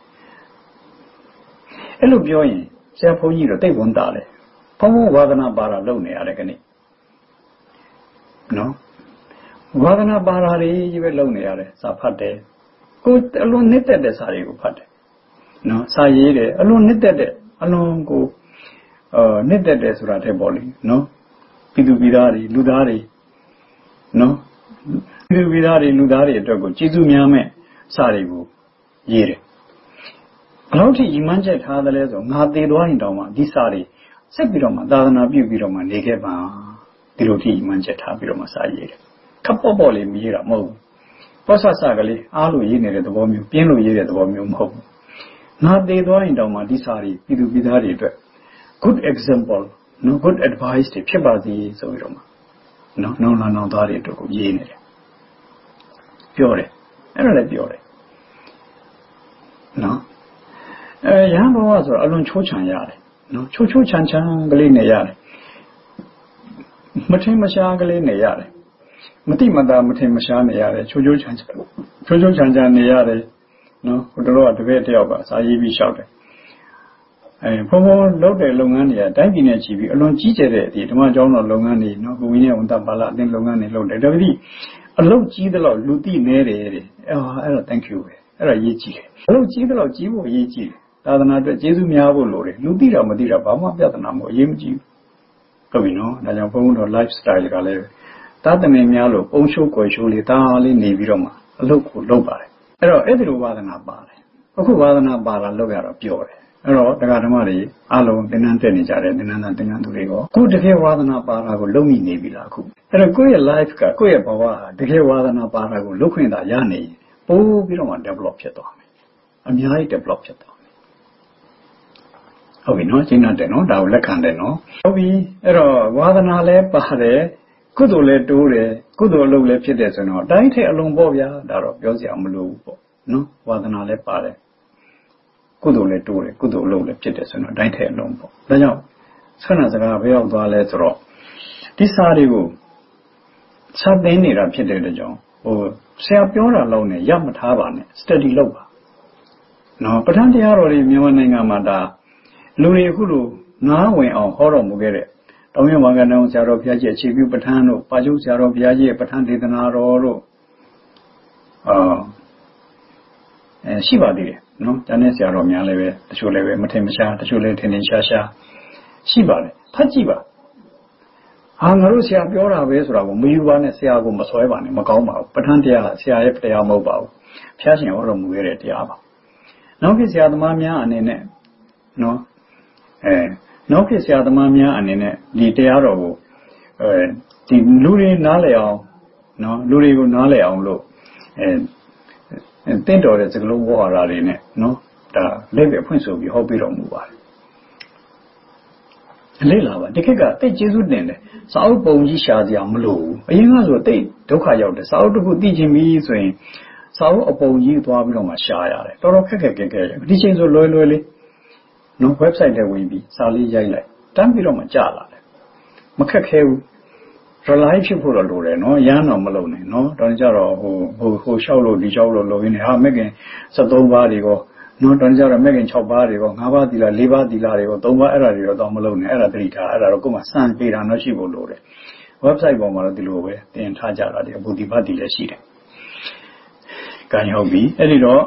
အဲ့လိုပြောရင်ဆရာဘုန်းကြီးတော့တိတ်ဝန်တာတယ်ဘုန်းဘုန်းဝါဒနာပါတာလုပ်နေရတယ်ခဏနော်ဝါဒနာပါတာတွေကြီးပဲလုပ်နေရတယ်စာဖတ်တယ်ကိုအလွန်နစ်သက်တဲ့စာတွေကိုဖတ်တယ်နော်စာရေးတယ်အလွန်နစ်သက်တဲ့အလွန်ကိုနစ်သက်တယ်ဆိုတာတဲ့ပေါ့လေနော်ပြည်သူပြည်သားတွေလူသားတွေနော်ပြည်သူပြည်သားတွေလူသားတွေအတွက်ကိုကျေးဇူးများမဲ့စာတွေကိုရေးတယ်ဘယ်လောက်ထိညီမှန်းချက်ထားသလဲဆိုငါသေသွားရင်တောင်မှဒီစာတွေဆက်ပြီးတော့မှသာသနာပြုပြီးတော့မှနေခဲ့ပါဒီလိုထိညီမှန်းချက်ထားပြီးတော့မှစာရေးတယ်ခပ်ပေါ့ပေါ့လေးမရေးတာမဟုတ်ဘူးပောဆဆကလေးအားလို့ရေးနေတဲ့သဘောမျိုးပြင်းလို့ရေးတဲ့သဘောမျိုးမဟုတ်ဘူးငါသေသွားရင်တောင်မှဒီစာတွေပြည်သူပြည်သားတွေအတွက် good example no good advice တွေဖြစ်ပါစေဆိုပြီးတော့မှနော်နောင်သားတွေအတွက်ကိုရေးနေတယ်ပြောတယ်အဲ့ဒါလည်းပြောတယ်နော်ရဟန်းဘဝဆိုတော့အလွန်ချိုးချံရတယ်နော်ချိုးချမ်းကလေးနဲ့ရတယ်မထင်မရှားကလေးနဲ့ရတယ်မတိမတာမထင်မရှားနေရတယ်ချိုးချမ်းနေရတယ်နော်ဟိုတော့တပည့်တယောက်ကစာရေးပြီးလျှောက်တယ်ဘုံလုပ်တဲ့လုပ်ငန်းတွေကတိုင်းပြည်နဲ့ချီပြီးအလွန်ကြီးကျယ်တဲ့ဒီဓမ္မကျောင်းတော်လုပ်ငန်းတွေနော်ကိုဝိနည်းဝန်တပါဠိအသင်းလုပ်ငန်းတွေလုပ်တယ်ဒါပေမဲ့အလုပ်ကြီးသလောက်လူသိနေတယ်တဲ့အဲ့တော့ thank you ပဲအဲ့ဒါရေးကြည့်တယ်အလုပ်ကြီးသလောက်ကြီးဖို့ရေးကြည့်တယ်သာသနာအတွက်ကျေးဇူးများဖို့လိုတယ်လူသိတာမသိတာဘာမှပြဿနာမဟုတ်အရေးမကြီးဘူးဟုတ်ပြီနော်ဒါကြောင့်ဘုန်းတော် lifestyle ကလည်းသာသမင်များလို့ပုံရှိုးကိုယ်ရှိုးလေးတားလေးနေပြီးတော့မှအလုပ်ကိုလုပ်ပါတယ်အဲ့တော့အဲ့ဒီလိုဝါဒနာပါတယ်အခုဝါဒနာပါလာလုပ်ရတော့ပြောတယ်အဲ့တော့တရားဓမ္မတွေအလုံးသင်္นานတက်နေကြတယ်သင်္นานသင်္นานသူတွေကခုတကယ်ဝါဒနာပါလာကိုလုပ်မိနေပြီလားအခုအဲ့တော့ကိုယ့်ရဲ့ life ကကိုယ့်ရဲ့ဘဝတကယ်ဝါဒနာပါလာကိုလုပ်ခွင့်သာရနေပို့ပြီးတော့မှ develop ဖြစ်သွားမယ်အများကြီး develop ဖြစ်သွားမယ်ဟုတ်ပြီနော်ရှင်းတယ်နော်ဒါကိုလက်ခံတယ်နော်ဟုတ်ပြီအဲ့တော့ဝါဒနာလည်းပါတယ်ကုသိုလ်လည်းတိုးတယ်ကုသိုလ်အလုပ်လည်းဖြစ်တယ်ဆိုတော့တိုင်းထက်အလုံးပေါ့ဗျာဒါတော့ပြောစရာမလိုဘူးပေါ့နော်ဝါဒနာလည်းပါတယ်ကုသိုလ်လည်းတိုးတယ်ကုသိုလ်အလုပ်လည်းဖြစ်တယ်ဆိုတော့တိုင်းထက်အလုံးပေါ့ဒါကြောင့်ဆန္ဒစကားဘယ်ရောက်သွားလဲဆိုတော့ဒီစာတွေကိုစာသင်နေတာဖြစ်တဲ့ကြောင့်ဆရာပြောတာလောက်နဲ့ရမထားပါနဲ့ study လုပ်ပါနော်ပဋ္ဌာန်းတရားတော်တွေမြန်မာနိုင်ငံမှာဒါလူတွေအခုလိုနားဝင်အောင်ဟောတော်မူခဲ့တဲ့တောင်ရဝံကဏ္ဍဆရာတော်ဘုရားကြီးအခြေပြုပဋ္ဌာန်းတို့ပါကျုပ်ဆရာတော်ဘုရားကြီးရဲ့ပဋ္ဌာန်းဒေသနာတော်တို့ရှိပါသေးတယ်နော်ကျန်တဲ့ဆရာတော်များလည်းပဲတချို့လည်းပဲမထင်မရှားတချို့လည်းထင်ထင်ရှားရှားရှိပါတယ်ဖတ်ကြည့်ပါငါတို့ဆရာပြောတာပဲဆိုတာကိုမယူပါနဲ့ဆရာကိုမဆွဲပါနဲ့မကောင်းပါဘူးပဋ္ဌာန်းတရားဆရာရဲ့တရားမဟုတ်ပါဘူးဘုရားရှင်ဟောတော်မူခဲ့တဲ့တရားပါနောက်ခေတ်ဆရာသမားများအနေနဲ့နော်နောက်ခေတ်ဆရာသမားများအနေနဲ့ဒီတရားတော်ကိုဒီလူတွေနားလည်အောင်နော်လူတွေကိုနားလည်အောင်လို့တင့်တော်တဲ့စကားလုံးဝါဒတွေနဲ့နော်ဒါလက်ပဲဖွင့်ဆိုပြီးဟောပြတော်မူပါတယ်လေ့လာပါဒီခေတ်ကတိတ်ကျေးဇူးတင်တယ်စာအုပ်ပုံကြီးရှာစရာမလိုဘူးအရင်ကဆိုတိတ်ဒုက္ခရောက်တယ်စာအုပ်တစ်ခုသိချင်ပြီဆိုရင်စာအုပ်အပုံကြီးသွားပြီးတော့မှရှာရတယ်တော်တော်ခက်ခက်ခဲခဲဒီချိန်ဆိုလွယ်လွယ်လေးနော် website ထဲဝင်ပြီးစာလေးရိုက်လိုက်တန်းပြီးတော့မှကြာလာတယ်မခက်ခဲဘူး rely ဖြစ်ဖို့တော့လိုတယ်နော်ရမ်းတော့မလုပ်နဲ့နော်တော်ကြတော့ဟိုလျှောက်လို့ဒီလျှောက်လို့လုပ်ရင်းနဲ့မက်ကင်73ပါးတွေကောနော်တော်ကြတော့မက်ကင်6ပါးတွေကော5ပါးသီလ4ပါးသီလတွေကော3ပါးအဲ့ဒါတွေတော့မလုပ်နဲ့အဲ့ဒါသတိထားအဲ့ဒါတော့ကိုယ်မှစမ်းပေးတာတော့ရှိဖို့လိုတယ် website ပေါ်မှာတော့ဒီလိုပဲသင်ထားကြတာဒီအဘူဒီဘတ်တီလည်းရှိတယ်။ကံဟုတ်ပြီအဲ့ဒီတော့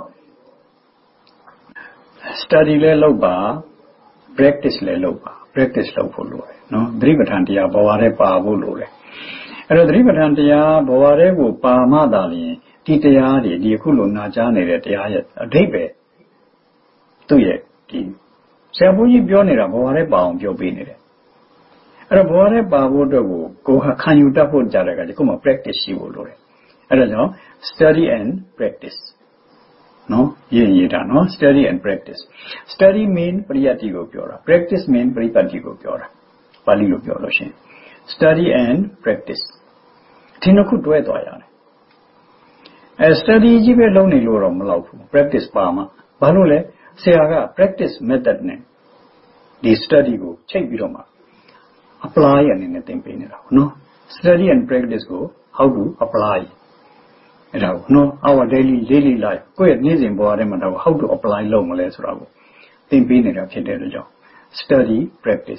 study လည်းလုပ်ပါ practice လည်းလုပ်ပါ practice လုပ်ဖို့လိုတယ်နော်သတိပဋ္ဌာန်တရားဘဝထဲပါဖို့လိုတယ်အဲ့တော့သတိပဋ္ဌာန်တရားဘဝထဲကိုပါမှသာလျှင်ဒီတရားတွေဒီအခုလိုနာကြားနေတဲ့တရားရဲ့အဓိပ္ပာယ်သူ့ရဲ့ဒီဆရာဘုန်းကြီးပြောနေတာဘဝထဲပါအောင်ပြောပေးနေတယ်အဲ့တော့ဘဝထဲပါဖို့အတွက်ကိုခံယူတတ်ဖို့ကြတဲ့အခါကျခုမှ practice ရှိဖို့လိုတယ်အဲ့ဒါကြောင့် study and practice နော်ရေးတာနော် study and practice study mean ပရိယတ်တိကိုပြောတာ practice mean ပရိပတ်တိကိုပြောတာပါဠိလိုပြောလို့ရှိရင် study and practice ဒီနှစ်ခုတွဲသွားရတယ်study ကြီးပဲလုပ်နေလို့တော့မလောက်ဘူး practice ပါမှာဘာလို့လဲဆရာက practice method နဲ့ဒီ study ကိုချိန်ပြီးတော့မှ apply အနေနဲ့သင်ပေးနေတာနော် study and practice ကို how to apply အဲ့ဒါကိုနော် our daily life ကိုယ့်ရဲ့နေ့စဉ်ဘဝထဲမှာတော့ how to apply လုပ်မလဲဆိုတာကိုသင်ပေးနေတာဖြစ်တဲ့အတွက်ကြောင့် study practice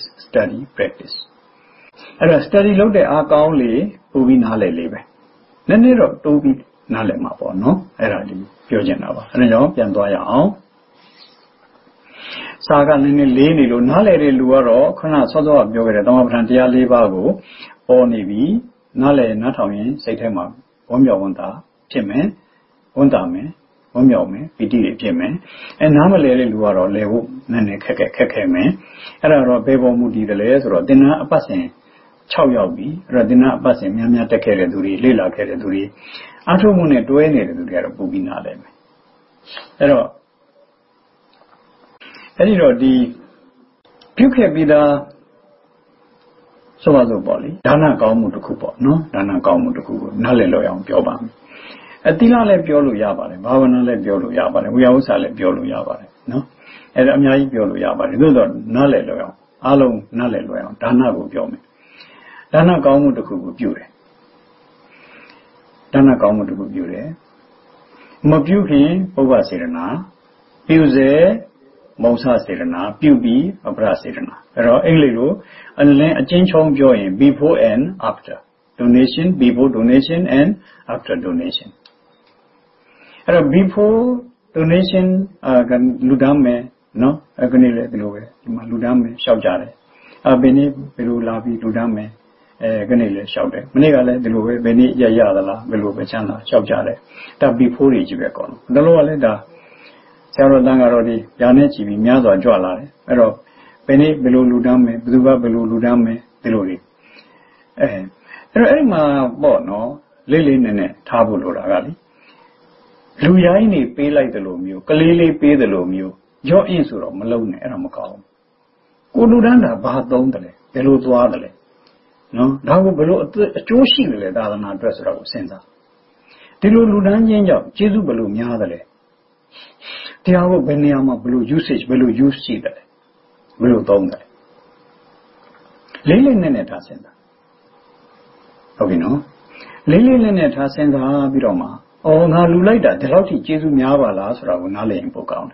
အဲ့ဒါ study လုပ်တဲ့အားကောင်းလေပို့ပြီးနားလည်လေးပဲနည်းနည်းတော့တိုးပြီးနားလည်မှာပေါ့နော်အဲ့ဒါဒီပြောချင်တာပါအဲ့ဒါကြောင့်ပြန်သွားရအောင်စာကနည်းနည်းလေးနေလို့နားလည်တဲ့လူကတော့ခဏစောစောကပြောခဲ့တဲ့သမပဋ္ဌာန်တရား၄ပါးကိုပေါ်နေပြီးနားလည်နားထောင်ရင်စိတ်ထဲမှာဝမ်းမြောက်ဝမ်းသာဖြစ်မယ်ဝန်တာမယ်ဝမ်းမြောက်မယ်ပီတိတွေဖြစ်မယ်နားမလဲတဲ့လူကတော့လဲဖို့နည်းနည်းခက်ခဲမယ်အဲ့ဒါတော့ဘယ်ပေါ်မူတည်တယ်လဲဆိုတော့သင်္นานအပတ်စဉ်6ရောက်ပြီအဲ့တော့သင်္นานအပတ်စဉ်များတက်ခဲ့တဲ့သူတွေလေ့လာခဲ့တဲ့သူတွေအထုမှုနဲ့တွဲနေတဲ့သူတွေကတော့ပူပြီးနားလဲမယ်အဲ့တော့ဒီပြုခဲ့ပြီးသားဆိုပါစို့ပေါ့လေဒါနကောင်းမှုတစ်ခုပေါ့နော်ဒါနကောင်းမှုတစ်ခုကိုနားလည်လို့အောင်ပြောပါမယ်သီလလည်းပြောလို့ရပါတယ်ဘာဝနာလည်းပြောလို့ရပါတယ်ဝိယဥစ္စာလည်းပြောလို့ရပါတယ်နော်အဲ့ဒါအများကြီးပြောလို့ရပါတယ်သို့တော့နားလည်လို့အောင်အားလုံးနားလည်လို့အောင်ဒါနကိုပြောမယ်ဒါနကောင်းမှုတစ်ခုကိုပြုတယ်ဒါနကောင်းမှုတစ်ခုပြုတယ်မပြုခင်ပုဗ္ဗစေရနာပြုစေမௌဆစေရနာပြုပြီးအပရစေရနာအဲ့တော့အင်္ဂလိပ်လိုအလင်းအချင်းချုံပြောရင် before and after donation before donation and after donation အဲ့တော့ before donation လူတန်းမယ်နော်အခုနေ့လည်းဒီလိုပဲဒီမှာလူတန်းမယ်ရှောက်ကြတယ် Beni Bilu Labi Ludame, Ganele shouted. Menegale, the Lube, Beni Yayala, Belube Chana, Chopjale, that before each vehicle. The lower letter, Sarah Dangarodi, Yanechi, Miazo, Joala, Ero, Beni Bilu Ludame, Bluva Bilu Ludame, Biluri. Erma Bono, Lily Nene, Tabulu Ragali. Luyaini pay like the Lomio, Kalili pay the Lomio, your insur of Malone and Amacao. Uduranda, Bahadondale, Belu Duadale. No, Dago below a Joshi, Dana dresser of Senza. Tilu Ludan, Jesu Belu Miadale. Tiago Beniama Blue usage, Belu use Sidale. Belu Donda. Lily Neneta Senda. Oh, you know. Lily Neneta Senda Biroma. Oh, now Lulaida, the Loti Jesu Miava last Ravunale in Pocount.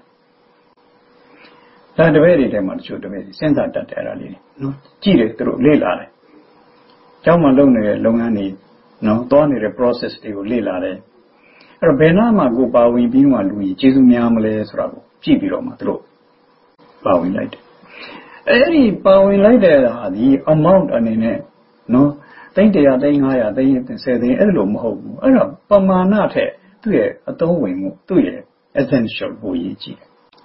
That very demon should have been sent out that early. No, cheated through Lilare. Jamalone, Longani, no, don't need a process to Lilare. Benama go bowing Bima Louis, Jesu Miamale Sravo, Chibiroma through. Bowing light. Any bowing light the amount and in it, no. Think they are saying higher, they say the Elum home. Pamanate, a towing, essential voyage.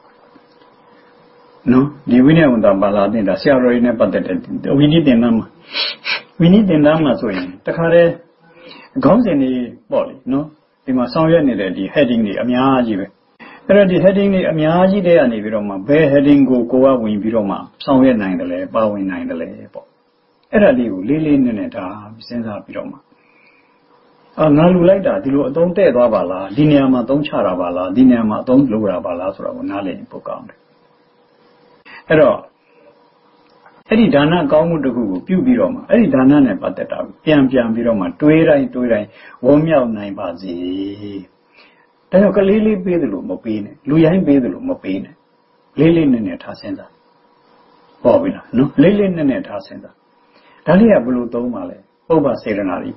No, the winner on the ballad in the Sierra in a pathetic. We need the number. We need the number to him. The Kare goes in the body, no? They must sound the heading the Amiaji. The heading the Amiaji de Aniviroma, bear heading go out with Viroma, somewhere 9 the lay, bowing 9 the lay. Era liu, Lily Neneta, Senza Piroma. Nalulaida, don't take Rabala, Dineama, don't Charabala, Dineama, don't Lurabala, or Nale in Pocount. Ero Eddie Dana Gaumudu, Pew Biroma, Eddie Dana Nepateta, Piam Biroma, Tuera, Womia Naibazi. Tanoka Lily Bedulu Mopine, Luyan Bedulu Mopine, Lily Neneta Senza. Bobina, no, Lily Neneta Senza. Dalia Bulu Domale, Boba Serenari,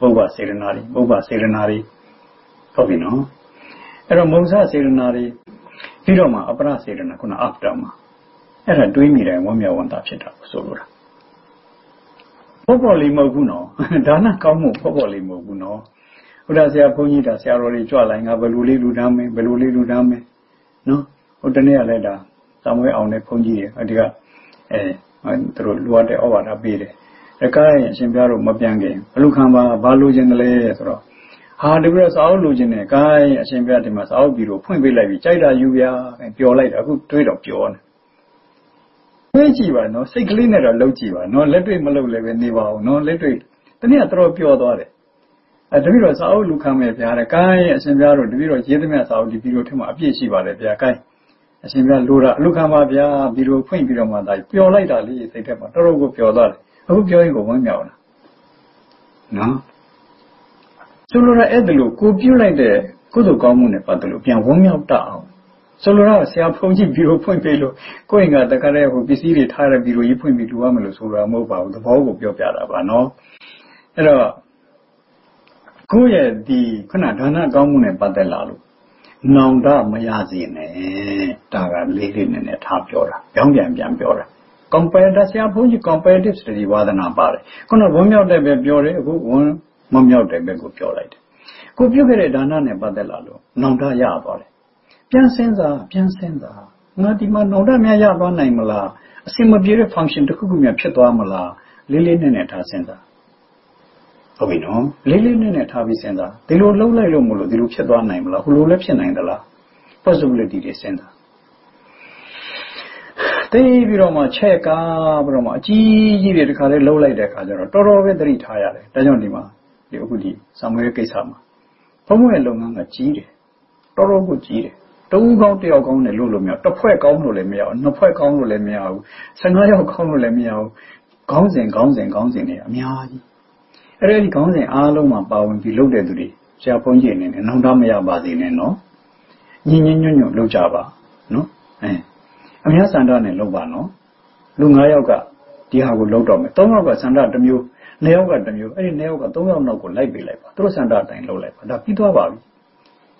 Hobino. Era Mosa Serenari, Piroma, Abra Serena, Kuna Abdama. Era Duimira and Womia one tapcheta, Solura. Popoli Moguno, Dana Kamu, Popoli Moguno. Udazia Ponita, Siaroli Joalang, Beluli Ludame, no, Udanea Leda, somewhere on a Pongi, Adiga, through Luade Ovada Bede. A guy in Simpiaro Mapiange, Lucamba, Balu General, how the girls are losing a guy, a Simpiatimas, our bureau, point be like China, Uvia, and pure light, a good trade of pure. Chiva, no, say cleaner or low chiva, no, let me malo live in Niva, no, let it. The near throw pure daughter. At the bureau, our Lucame, a guy, a Simpiaro, the bureau, Yedemas, our bureau to my Pichiva, the guy. A Simpia Lura, Lucama, bureau, point bureau, pure light, Ali, they have a thorough pure daughter. I hope you're going to no? Solura Edlu, could you like the Kudu Commune Patalu, Pian Womia Tao? Solura, Sia Pongi Bureau Point Pelo, going at the Carre who be seated higher Bureau, you point me to Amelus or Mobile, the Vogue of your Piara, no? Hello. Kuya di Kunadana Commune Patelalu. Nonda Mayazine, Taga Lilin and a Tapiora, Yam Piora. Compare the Siapunji comparative study Wadana Bare. Kuna Womia de Bebiore, who won Momia de Begupurite. Could you get a Danane Badelalo? Nonda Yabore. Piansenza. Natima Noda Maya Naimala, a similar function to Kugumia Chetuamala, Lily Neneta Senza. Oh, we know, Lily Neneta Vicenza. The Lord Lola Lomulo, the Luchetua Naimala, who left Naindala. Possibility de Senza. They Viroma Cheka, Broma, G, the Kare Lola de Kajara, Toro with the retire, Dajonima, the Ugudi, somewhere Kisama. Pomuelonga Chide, Toro Guchide. Don't go to your own Lulumia, the Poe Gongulemia, no Poe Gongulemia, Sanayo Gongulemia, Gonzing, Miai. Really Gonzing Aloma bowing below the duty, Japonjin and Nondamia Bazine, no? Yin Lujava, no? Amia Sandan and Lobano, Lungayoga, Diago Lodome, Tomoga Sanda the Mu, Neoga the Mu, any Neoga, don't know good like Billy, through Sanda and Lola, the Pito Babi.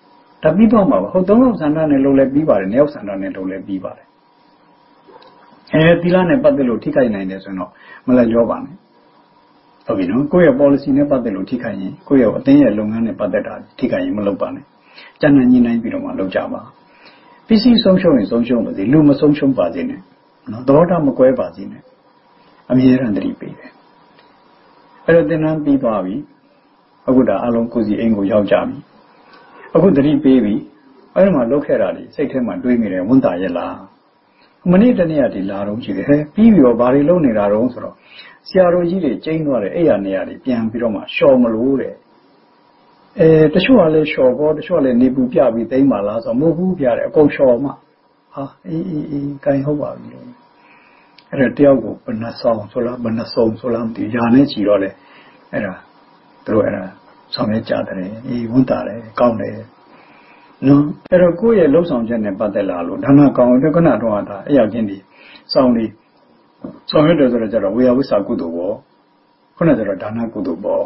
Tabitoma, who don't know Sandan and Lola Bibar, Neo Sandan and Lola Bibar. သီလနဲ့ပတ်သက်လို့ထိခိုက်နိုင်တယ်ဆိုရင်တော့မလိုက်လျောပါနဲ့ဟုတ်ပြီနော်ကိုယ့်ရဲ့ policy နဲ့ပတ်သက်လို့ထိခိုက်ရင်ကိုယ့်ရဲ့အသင်းရဲ့လုပ်ငန်းနဲ့ပတ်သက်တာထိခိုက်ရင်မလုပ်ပါနဲ့ကြံ့ညှိနှိုင်းပြီးတော့မှလုပ်ကြပါပစ္စည်းဆုံးရှုံးရင်ဆုံးရှုံးပါစေလူမဆုံးရှုံးပါစေနဲ့နော်သဘောထားမကွဲပါစေနဲ့အမြဲတမ်းသတိပေးတယ်အဲ့တော့သင်္นานပြီးသွားပြီအခုဒါအလုံးကိုစီအိမ်ကိုရောက်ကြပြီအခုသတိပေးပြီအဲ့ဒီမှာလုတ်ခဲ့တာလေစိတ်ထဲမှာတွေးမိတယ်ဝန်တာရဲ့လားမနေ့တနေ့ကဒီလာတော့ကြည့်တယ်ဟဲ့ပြီးပြီးတော့ဘာတွေလုပ်နေတာတော့ဆိုတော့ဆရာတော်ကြီးတွေကျင်းသွားတယ်အဲ့ရနေရာတွေပြန်ပြီးတော့မှရှော်မလို့တဲ့တချို့ကလည်းရှော်ပေါ်တချို့ကလည်းနေပူပြပြီးသိမ်းပါလားဆိုတော့မဟုတ်ဘူးပြတယ်အကုန်ရှော်မှဟာအေးကိုင်ဟုတ်ပါပြီလို့အဲ့ဒါတယောက်ကိုဘယ်နှဆောင်ဆိုလားဘယ်နှစုံဆိုလားမသိရာနဲ့ချီတော့လေအဲ့ဒါတို့အဲ့ဒါဆောင်ရကြတယ်ဝန်တာတယ်ကောင်းတယ်နော်အဲ့တော့ကိုယ့်ရဲ့လှုပ်ဆောင်ချက်နဲ့ပတ်သက်လာလို့ဒါနကောင်းတဲ့ခဏတော့ဒါအဲ့ရောက်ချင်းဒီစောင်းလေးဆောင်ရတယ်ဆိုတော့ကျတော့ဝေယဝိစာကုသိုလ်ပေါ့ခုနကကျတော့ဒါနကုသိုလ်ပေါ့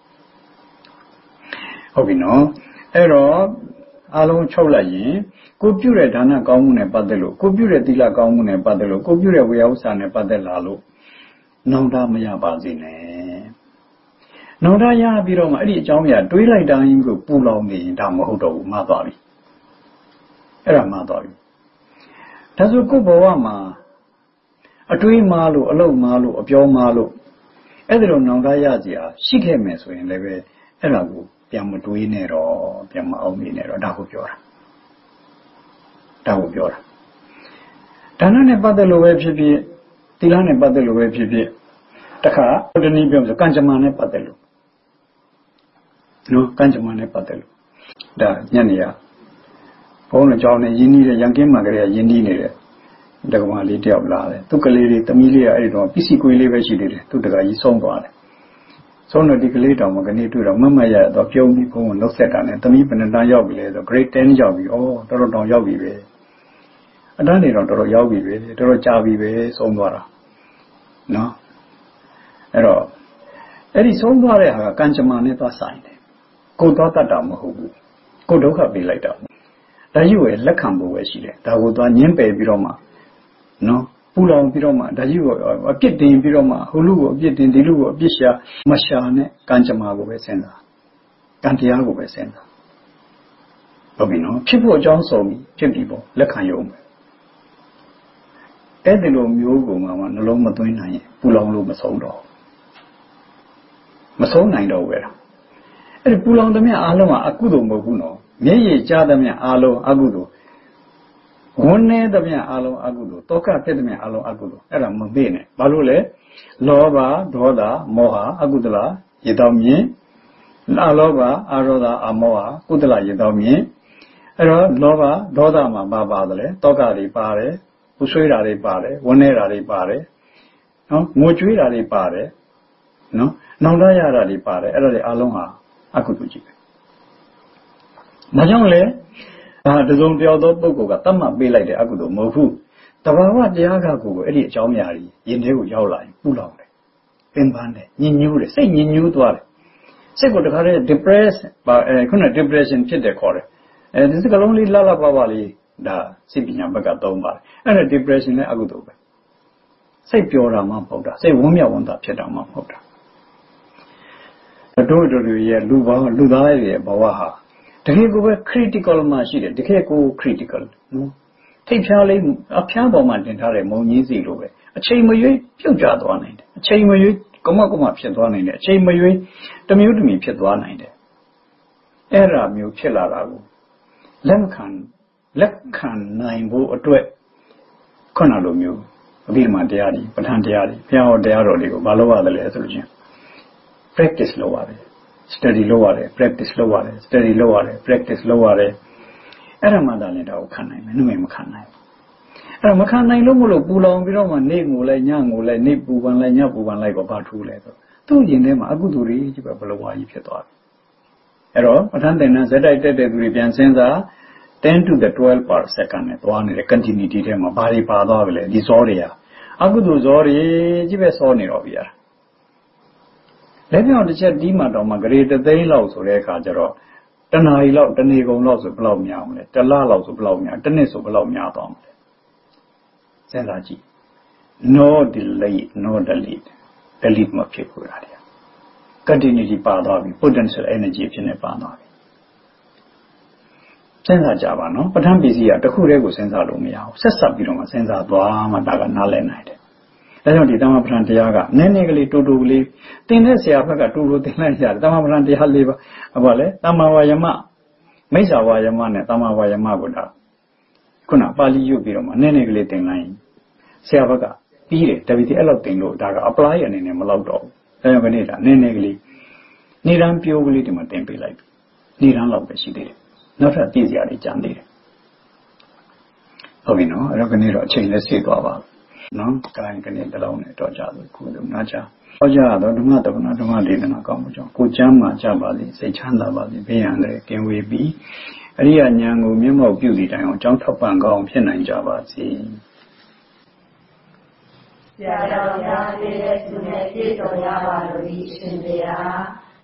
ဟုတ်ပြီနော်အဲ့တော့အားလုံးချုပ်လိုက်ရင်ကိုပြုတဲ့ဒါနကောင်းမှုနဲ့ပတ်သက်လို့ကိုပြုတဲ့သီလကောင်းမှုနဲ့ပတ်သက်လို့ကိုပြုတဲ့ဝေယဝိစာနဲ့ပတ်သက်လာလို့နောင်တမရပါစေနဲ့နောင်တရပြီးတော့မှအဲ့ဒီအကြောင်းအရာတွေးလိုက်တိုင်းကိုပူလောင်နေရင်ဒါမဟုတ်တော့ဘူးမှားသွားပြီအဲ့ဒါမှားသွားပြီဒါဆိုကိုယ့်ဘဝမှာအတွေးမှားလို့အလုပ်မှားလို့အပြောမှားလို့အဲ့ဒါလိုနောင်တရစရာရှိခဲ့မယ်ဆိုရင်လည်းပဲအဲ့ဒါကိုပြန်မတွေးနဲ့တော့ပြန်မအောင်နေနဲ့တော့ဒါကိုပြောတာဒါနနဲ့ပတ်သက်လို့ပဲဖြစ်ဖြစ်သီလနဲ့ပတ်သက်လို့ပဲဖြစ်ဖြစ်တခါတနည်းပြောဆိုကံကြမ္မာနဲ့ပတ်သက်လို့နော်ကံကြမ္မာနဲ့ပတ်သက်လို့ဒါညနေရဘုန်းတော်ကြောင့်လည်းယဉ်နီးတဲ့ရန်ကင်းမှာကလေးကယဉ်နီးနေတဲ့တက္ကမလေးတယောက်လာတယ်သူကလေးတွေသမီးလေးကအဲ့ဒီတော့ပစ္စည်းကွေးလေးပဲရှိသေးတယ်သူတကကြီးဆုံးသွားတယ်ဆုံးတော့ဒီကလေးတောင်မှကနေတွေ့တော့မမရတော့ပြုံးပြီးဘုန်းကနှုတ်ဆက်တာနဲ့သမီးဘယ်နှတန်းရောက်ပြီလဲဆို grade 10ရောက်ပြီဩတော်တော်တောင်ရောက်ပြီပဲအတန်းနေတော့တော်တော်ရောက်ပြီပဲတော်တော်ကြာပြီပဲဆုံးသွားတာနော်အဲ့တော့အဲ့ဒီဆုံးသွားတဲ့ဟာကကံကြမ္မာနဲ့သွားဆိုင်တယ်ကိုယ်သွားတတ်တာမဟုတ်ဘူးကိုယ်ဒုက္ခပေးလိုက်တာဒါကြီးကိုလက်ခံဖို့ပဲရှိတယ်ဒါကိုသွားညှင်းပယ်ပြီးတော့မှနော်ပူလောင်ပြီးတော့မှဒါကြီးကိုအပြစ်တင်ပြီးတော့မှဟိုလူကိုအပြစ်တင်ဒီလူကိုအပြစ်ရှာမရှာနဲ့ကံကြမ္မာကိုပဲစဉ်းစားကံတရားကိုပဲစဉ်းစားဟုတ်ပြီနော်ဖြစ်ဖို့အကြောင်းဆုံးပြီဖြစ်ပြီပေါ့လက်ခံရုံပဲအဲ့ဒီလိုမျိုးကိုမှနှလုံးမသွင်းနိုင်ရင်ပူလောင်လို့မဆုံးတော့မဆုံးနိုင်တော့ဘူးအဲ့ဒီပူလောင်သမျှအားလုံးကအကုသိုလ်မဟုတ်ဘူးနော်မျက်ရည်ကျသမျှအားလုံးအကုသိုလ်ဝန်းနေသမျှအားလုံးအကုသိုလ်တောကဖြစ်သမျှအားလုံးအကုသိုလ်အဲ့ဒါမမေ့နဲ့ဘာလို့လဲလောဘဒေါသမောဟအကုသလရေတောင်းမြင်အလောဘအာရောဓအမောဟကုသလရေတောင်းမြင်အဲ့တော့လောဘဒေါသမှာပါပါတယ်တောကတွေပါတယ်ပူဆွေးတာတွေပါတယ်ဝန်းနေတာတွေပါတယ်နော်ငိုကြွေးတာတွေပါတယ်နော်နောင်တရတာတွေပါတယ်အဲ့ဒါတွေအားလုံးဟာအကုသိုလ်ကြီးပဲ။ဘာကြောင့်လဲဒါတစုံတယောက်သောပုဂ္ဂိုလ်ကတတ်မှတ်ပေးလိုက်တဲ့အကုသိုလ်မဟုတ်ဘူး။တဘာဝတရားကကိုအဲ့ဒီအကြောင်းအရာကြီးယင်ထဲကိုရောက်လာရင်ပူလောင်တယ်။ပင်ပန်းတယ်ညှဉ်းညူးတယ်စိတ်ညှဉ်းညူးသွားတယ်။စိတ်ကိုတခါတည်း depress ခုန depression ဖြစ်တယ်ခေါ်တယ်။ဒီစကလုံးလေးလှလှပပလေးဒါစိတ်ပညာဘက်ကသုံးပါတယ်။အဲ့ဒါ depression နဲ့အကုသိုလ်ပဲ။စိတ်ပျော်တာမှမဟုတ်တာစိတ်ဝမ်းမြောက်ဝမ်းသာဖြစ်တာမှမဟုတ်တာ။တို့ရဲ့လူသားရဲ့ဘဝဟာတကယ်ကိုပဲ critical မှာရှိတယ်တကယ်ကို critical နော်ထိပ်ဖြားလေးအဖျားပေါ်မှာတင်ထားတဲ့မုံကြီးစီလိုပဲအချိန်မရွေးပြုတ်ကျသွားနိုင်တယ်အချိန်မရွေးကမဖြစ်သွားနိုင်တယ်အချိန်မရွေးတမျိုးတမီဖြစ်သွားနိုင်တယ်အဲ့ဒါမျိုးဖြစ်လာတာကိုလက်ခံနိုင်ဖို့အတွက်ခုနလိုမျိုးအဘိဓမ္မာတရားတွေပဋ္ဌာန်းတရားတွေဘုရားဟောတရားတော်တွေကိုမလုပ်ရတယ်လေဆိုလို့ချင်း practice လုပ်ရတယ် study လုပ်ရတယ် practice လုပ်ရတယ် study လုပ်ရတယ် practice လုပ်ရတယ်အဲ့ဒါမှသာလည်းတော့ခံနိုင်မယ်နှုတ်မခံနိုင်အဲ့ဒါမခံနိုင်လို့မလို့ပူလောင်ပြီးတော့မှနေငိုလိုက်ညငိုလိုက်နေပူပန်လိုက်ညပူပန်လိုက်တော့ဘာထူးလဲဆိုသူ့ရင်ထဲမှာအကုသိုလ်တွေကြီးပဲဘလဝါကြီးဖြစ်သွားတယ်အဲ့တော့ပဋ္ဌာန်းသင်္นานဇက်တိုက်တက်တဲ့သူတွေပြန်စဉ်းစား10 to the 12 per second နဲ့သွားနေတဲ့ continuity ထဲမှာဘာတွေပါသွားပြီလဲဒီဇောတွေဟာအကုသိုလ်ဇောတွေကြီးပဲစောနေတော့ပြီလားလက်ပြောင်းတစ်ချက်ဒီးမှတော့မှဂရေ3သိန်းလောက်ဆိုတဲ့အခါကျတော့တနာရီလောက်တနေကုန်လောက်ဆိုဘယ်လောက်များမလဲတစ်လလောက်ဆိုဘယ်လောက်များတစ်နှစ်ဆိုဘယ်လောက်များသွားမလဲစဉ်းစားကြည့် no delay no delete မဖြစ်ဘူးလား continuity ပါသွားပြီ potential energy ဖြစ်နေပါသွားပြီစဉ်းစားကြပါနော်ပဋ္ဌာန်းပစ္စည်းကတစ်ခုတည်းကိုစဉ်းစားလို့မရဘူးဆက်ဆက်ပြီးတော့မှစဉ်းစားသွားမှဒါကနားလည်နိုင်တယ်ဒါကြောင့်ဒီတမ္မာပဋ္ဌာန်းတရားကနည်းနည်းကလေးတူတူကလေးသင်တဲ့ဆရာဘက်ကတူတူသင်လိုက်ရတယ်တမ္မာပဋ္ဌာန်းတရား၄ပါးဘာလဲတမ္မာဝါယမမိစ္ဆာဝါယမနဲ့တမ္မာဝါယမကိုဒါခုနပါဠိရွတ်ပြီးတော့မှနည်းနည်းကလေးသင်လိုက်ဆရာဘက်ကပြီးတယ်ဒါပေမဲ့အဲ့လောက်သင်လို့ဒါက apply အနေနဲ့မလောက်တော့ဘူးဒါကြောင့်ခဏဒါနည်းနည်းကလေးနေရန်ပြိုးကလေးဒီမှာသင်ပေးလိုက်နေရန်လောက်ပဲရှိသေးတယ်နောက်ထပ်ပြည့်စရာတွေကြံသေးတယ်ဟုတ်ပြီနော်အဲ့တော့ခဏတော့အချိန်နဲ့ဆေးသွားပါနော်ကိုင်းကနေတလုံးနဲ့တော့ကြလို့ခုလုံးနားကြဟောကြတော့ဓမ္မတက္ကနာဓမ္မဒေသနာကောင်းမှုကြောင့်ကိုကျမ်းမှာကြပါလိစိတ်ချမ်းသာပါလိဘေးရန်လည်းကင်းဝေးပြီးအရိယာဉာဏ်ကိုမျက်မှောက်ပြုသည့်တိုင်အောင်ကြောင်းထောက်ပံ့ကောင်းဖြစ်နိုင်ကြပါစေဆရာတော်များရဲ့ဆုနဲ့ပြည့်စုံရပါလို့ဤရှင်ဘုရား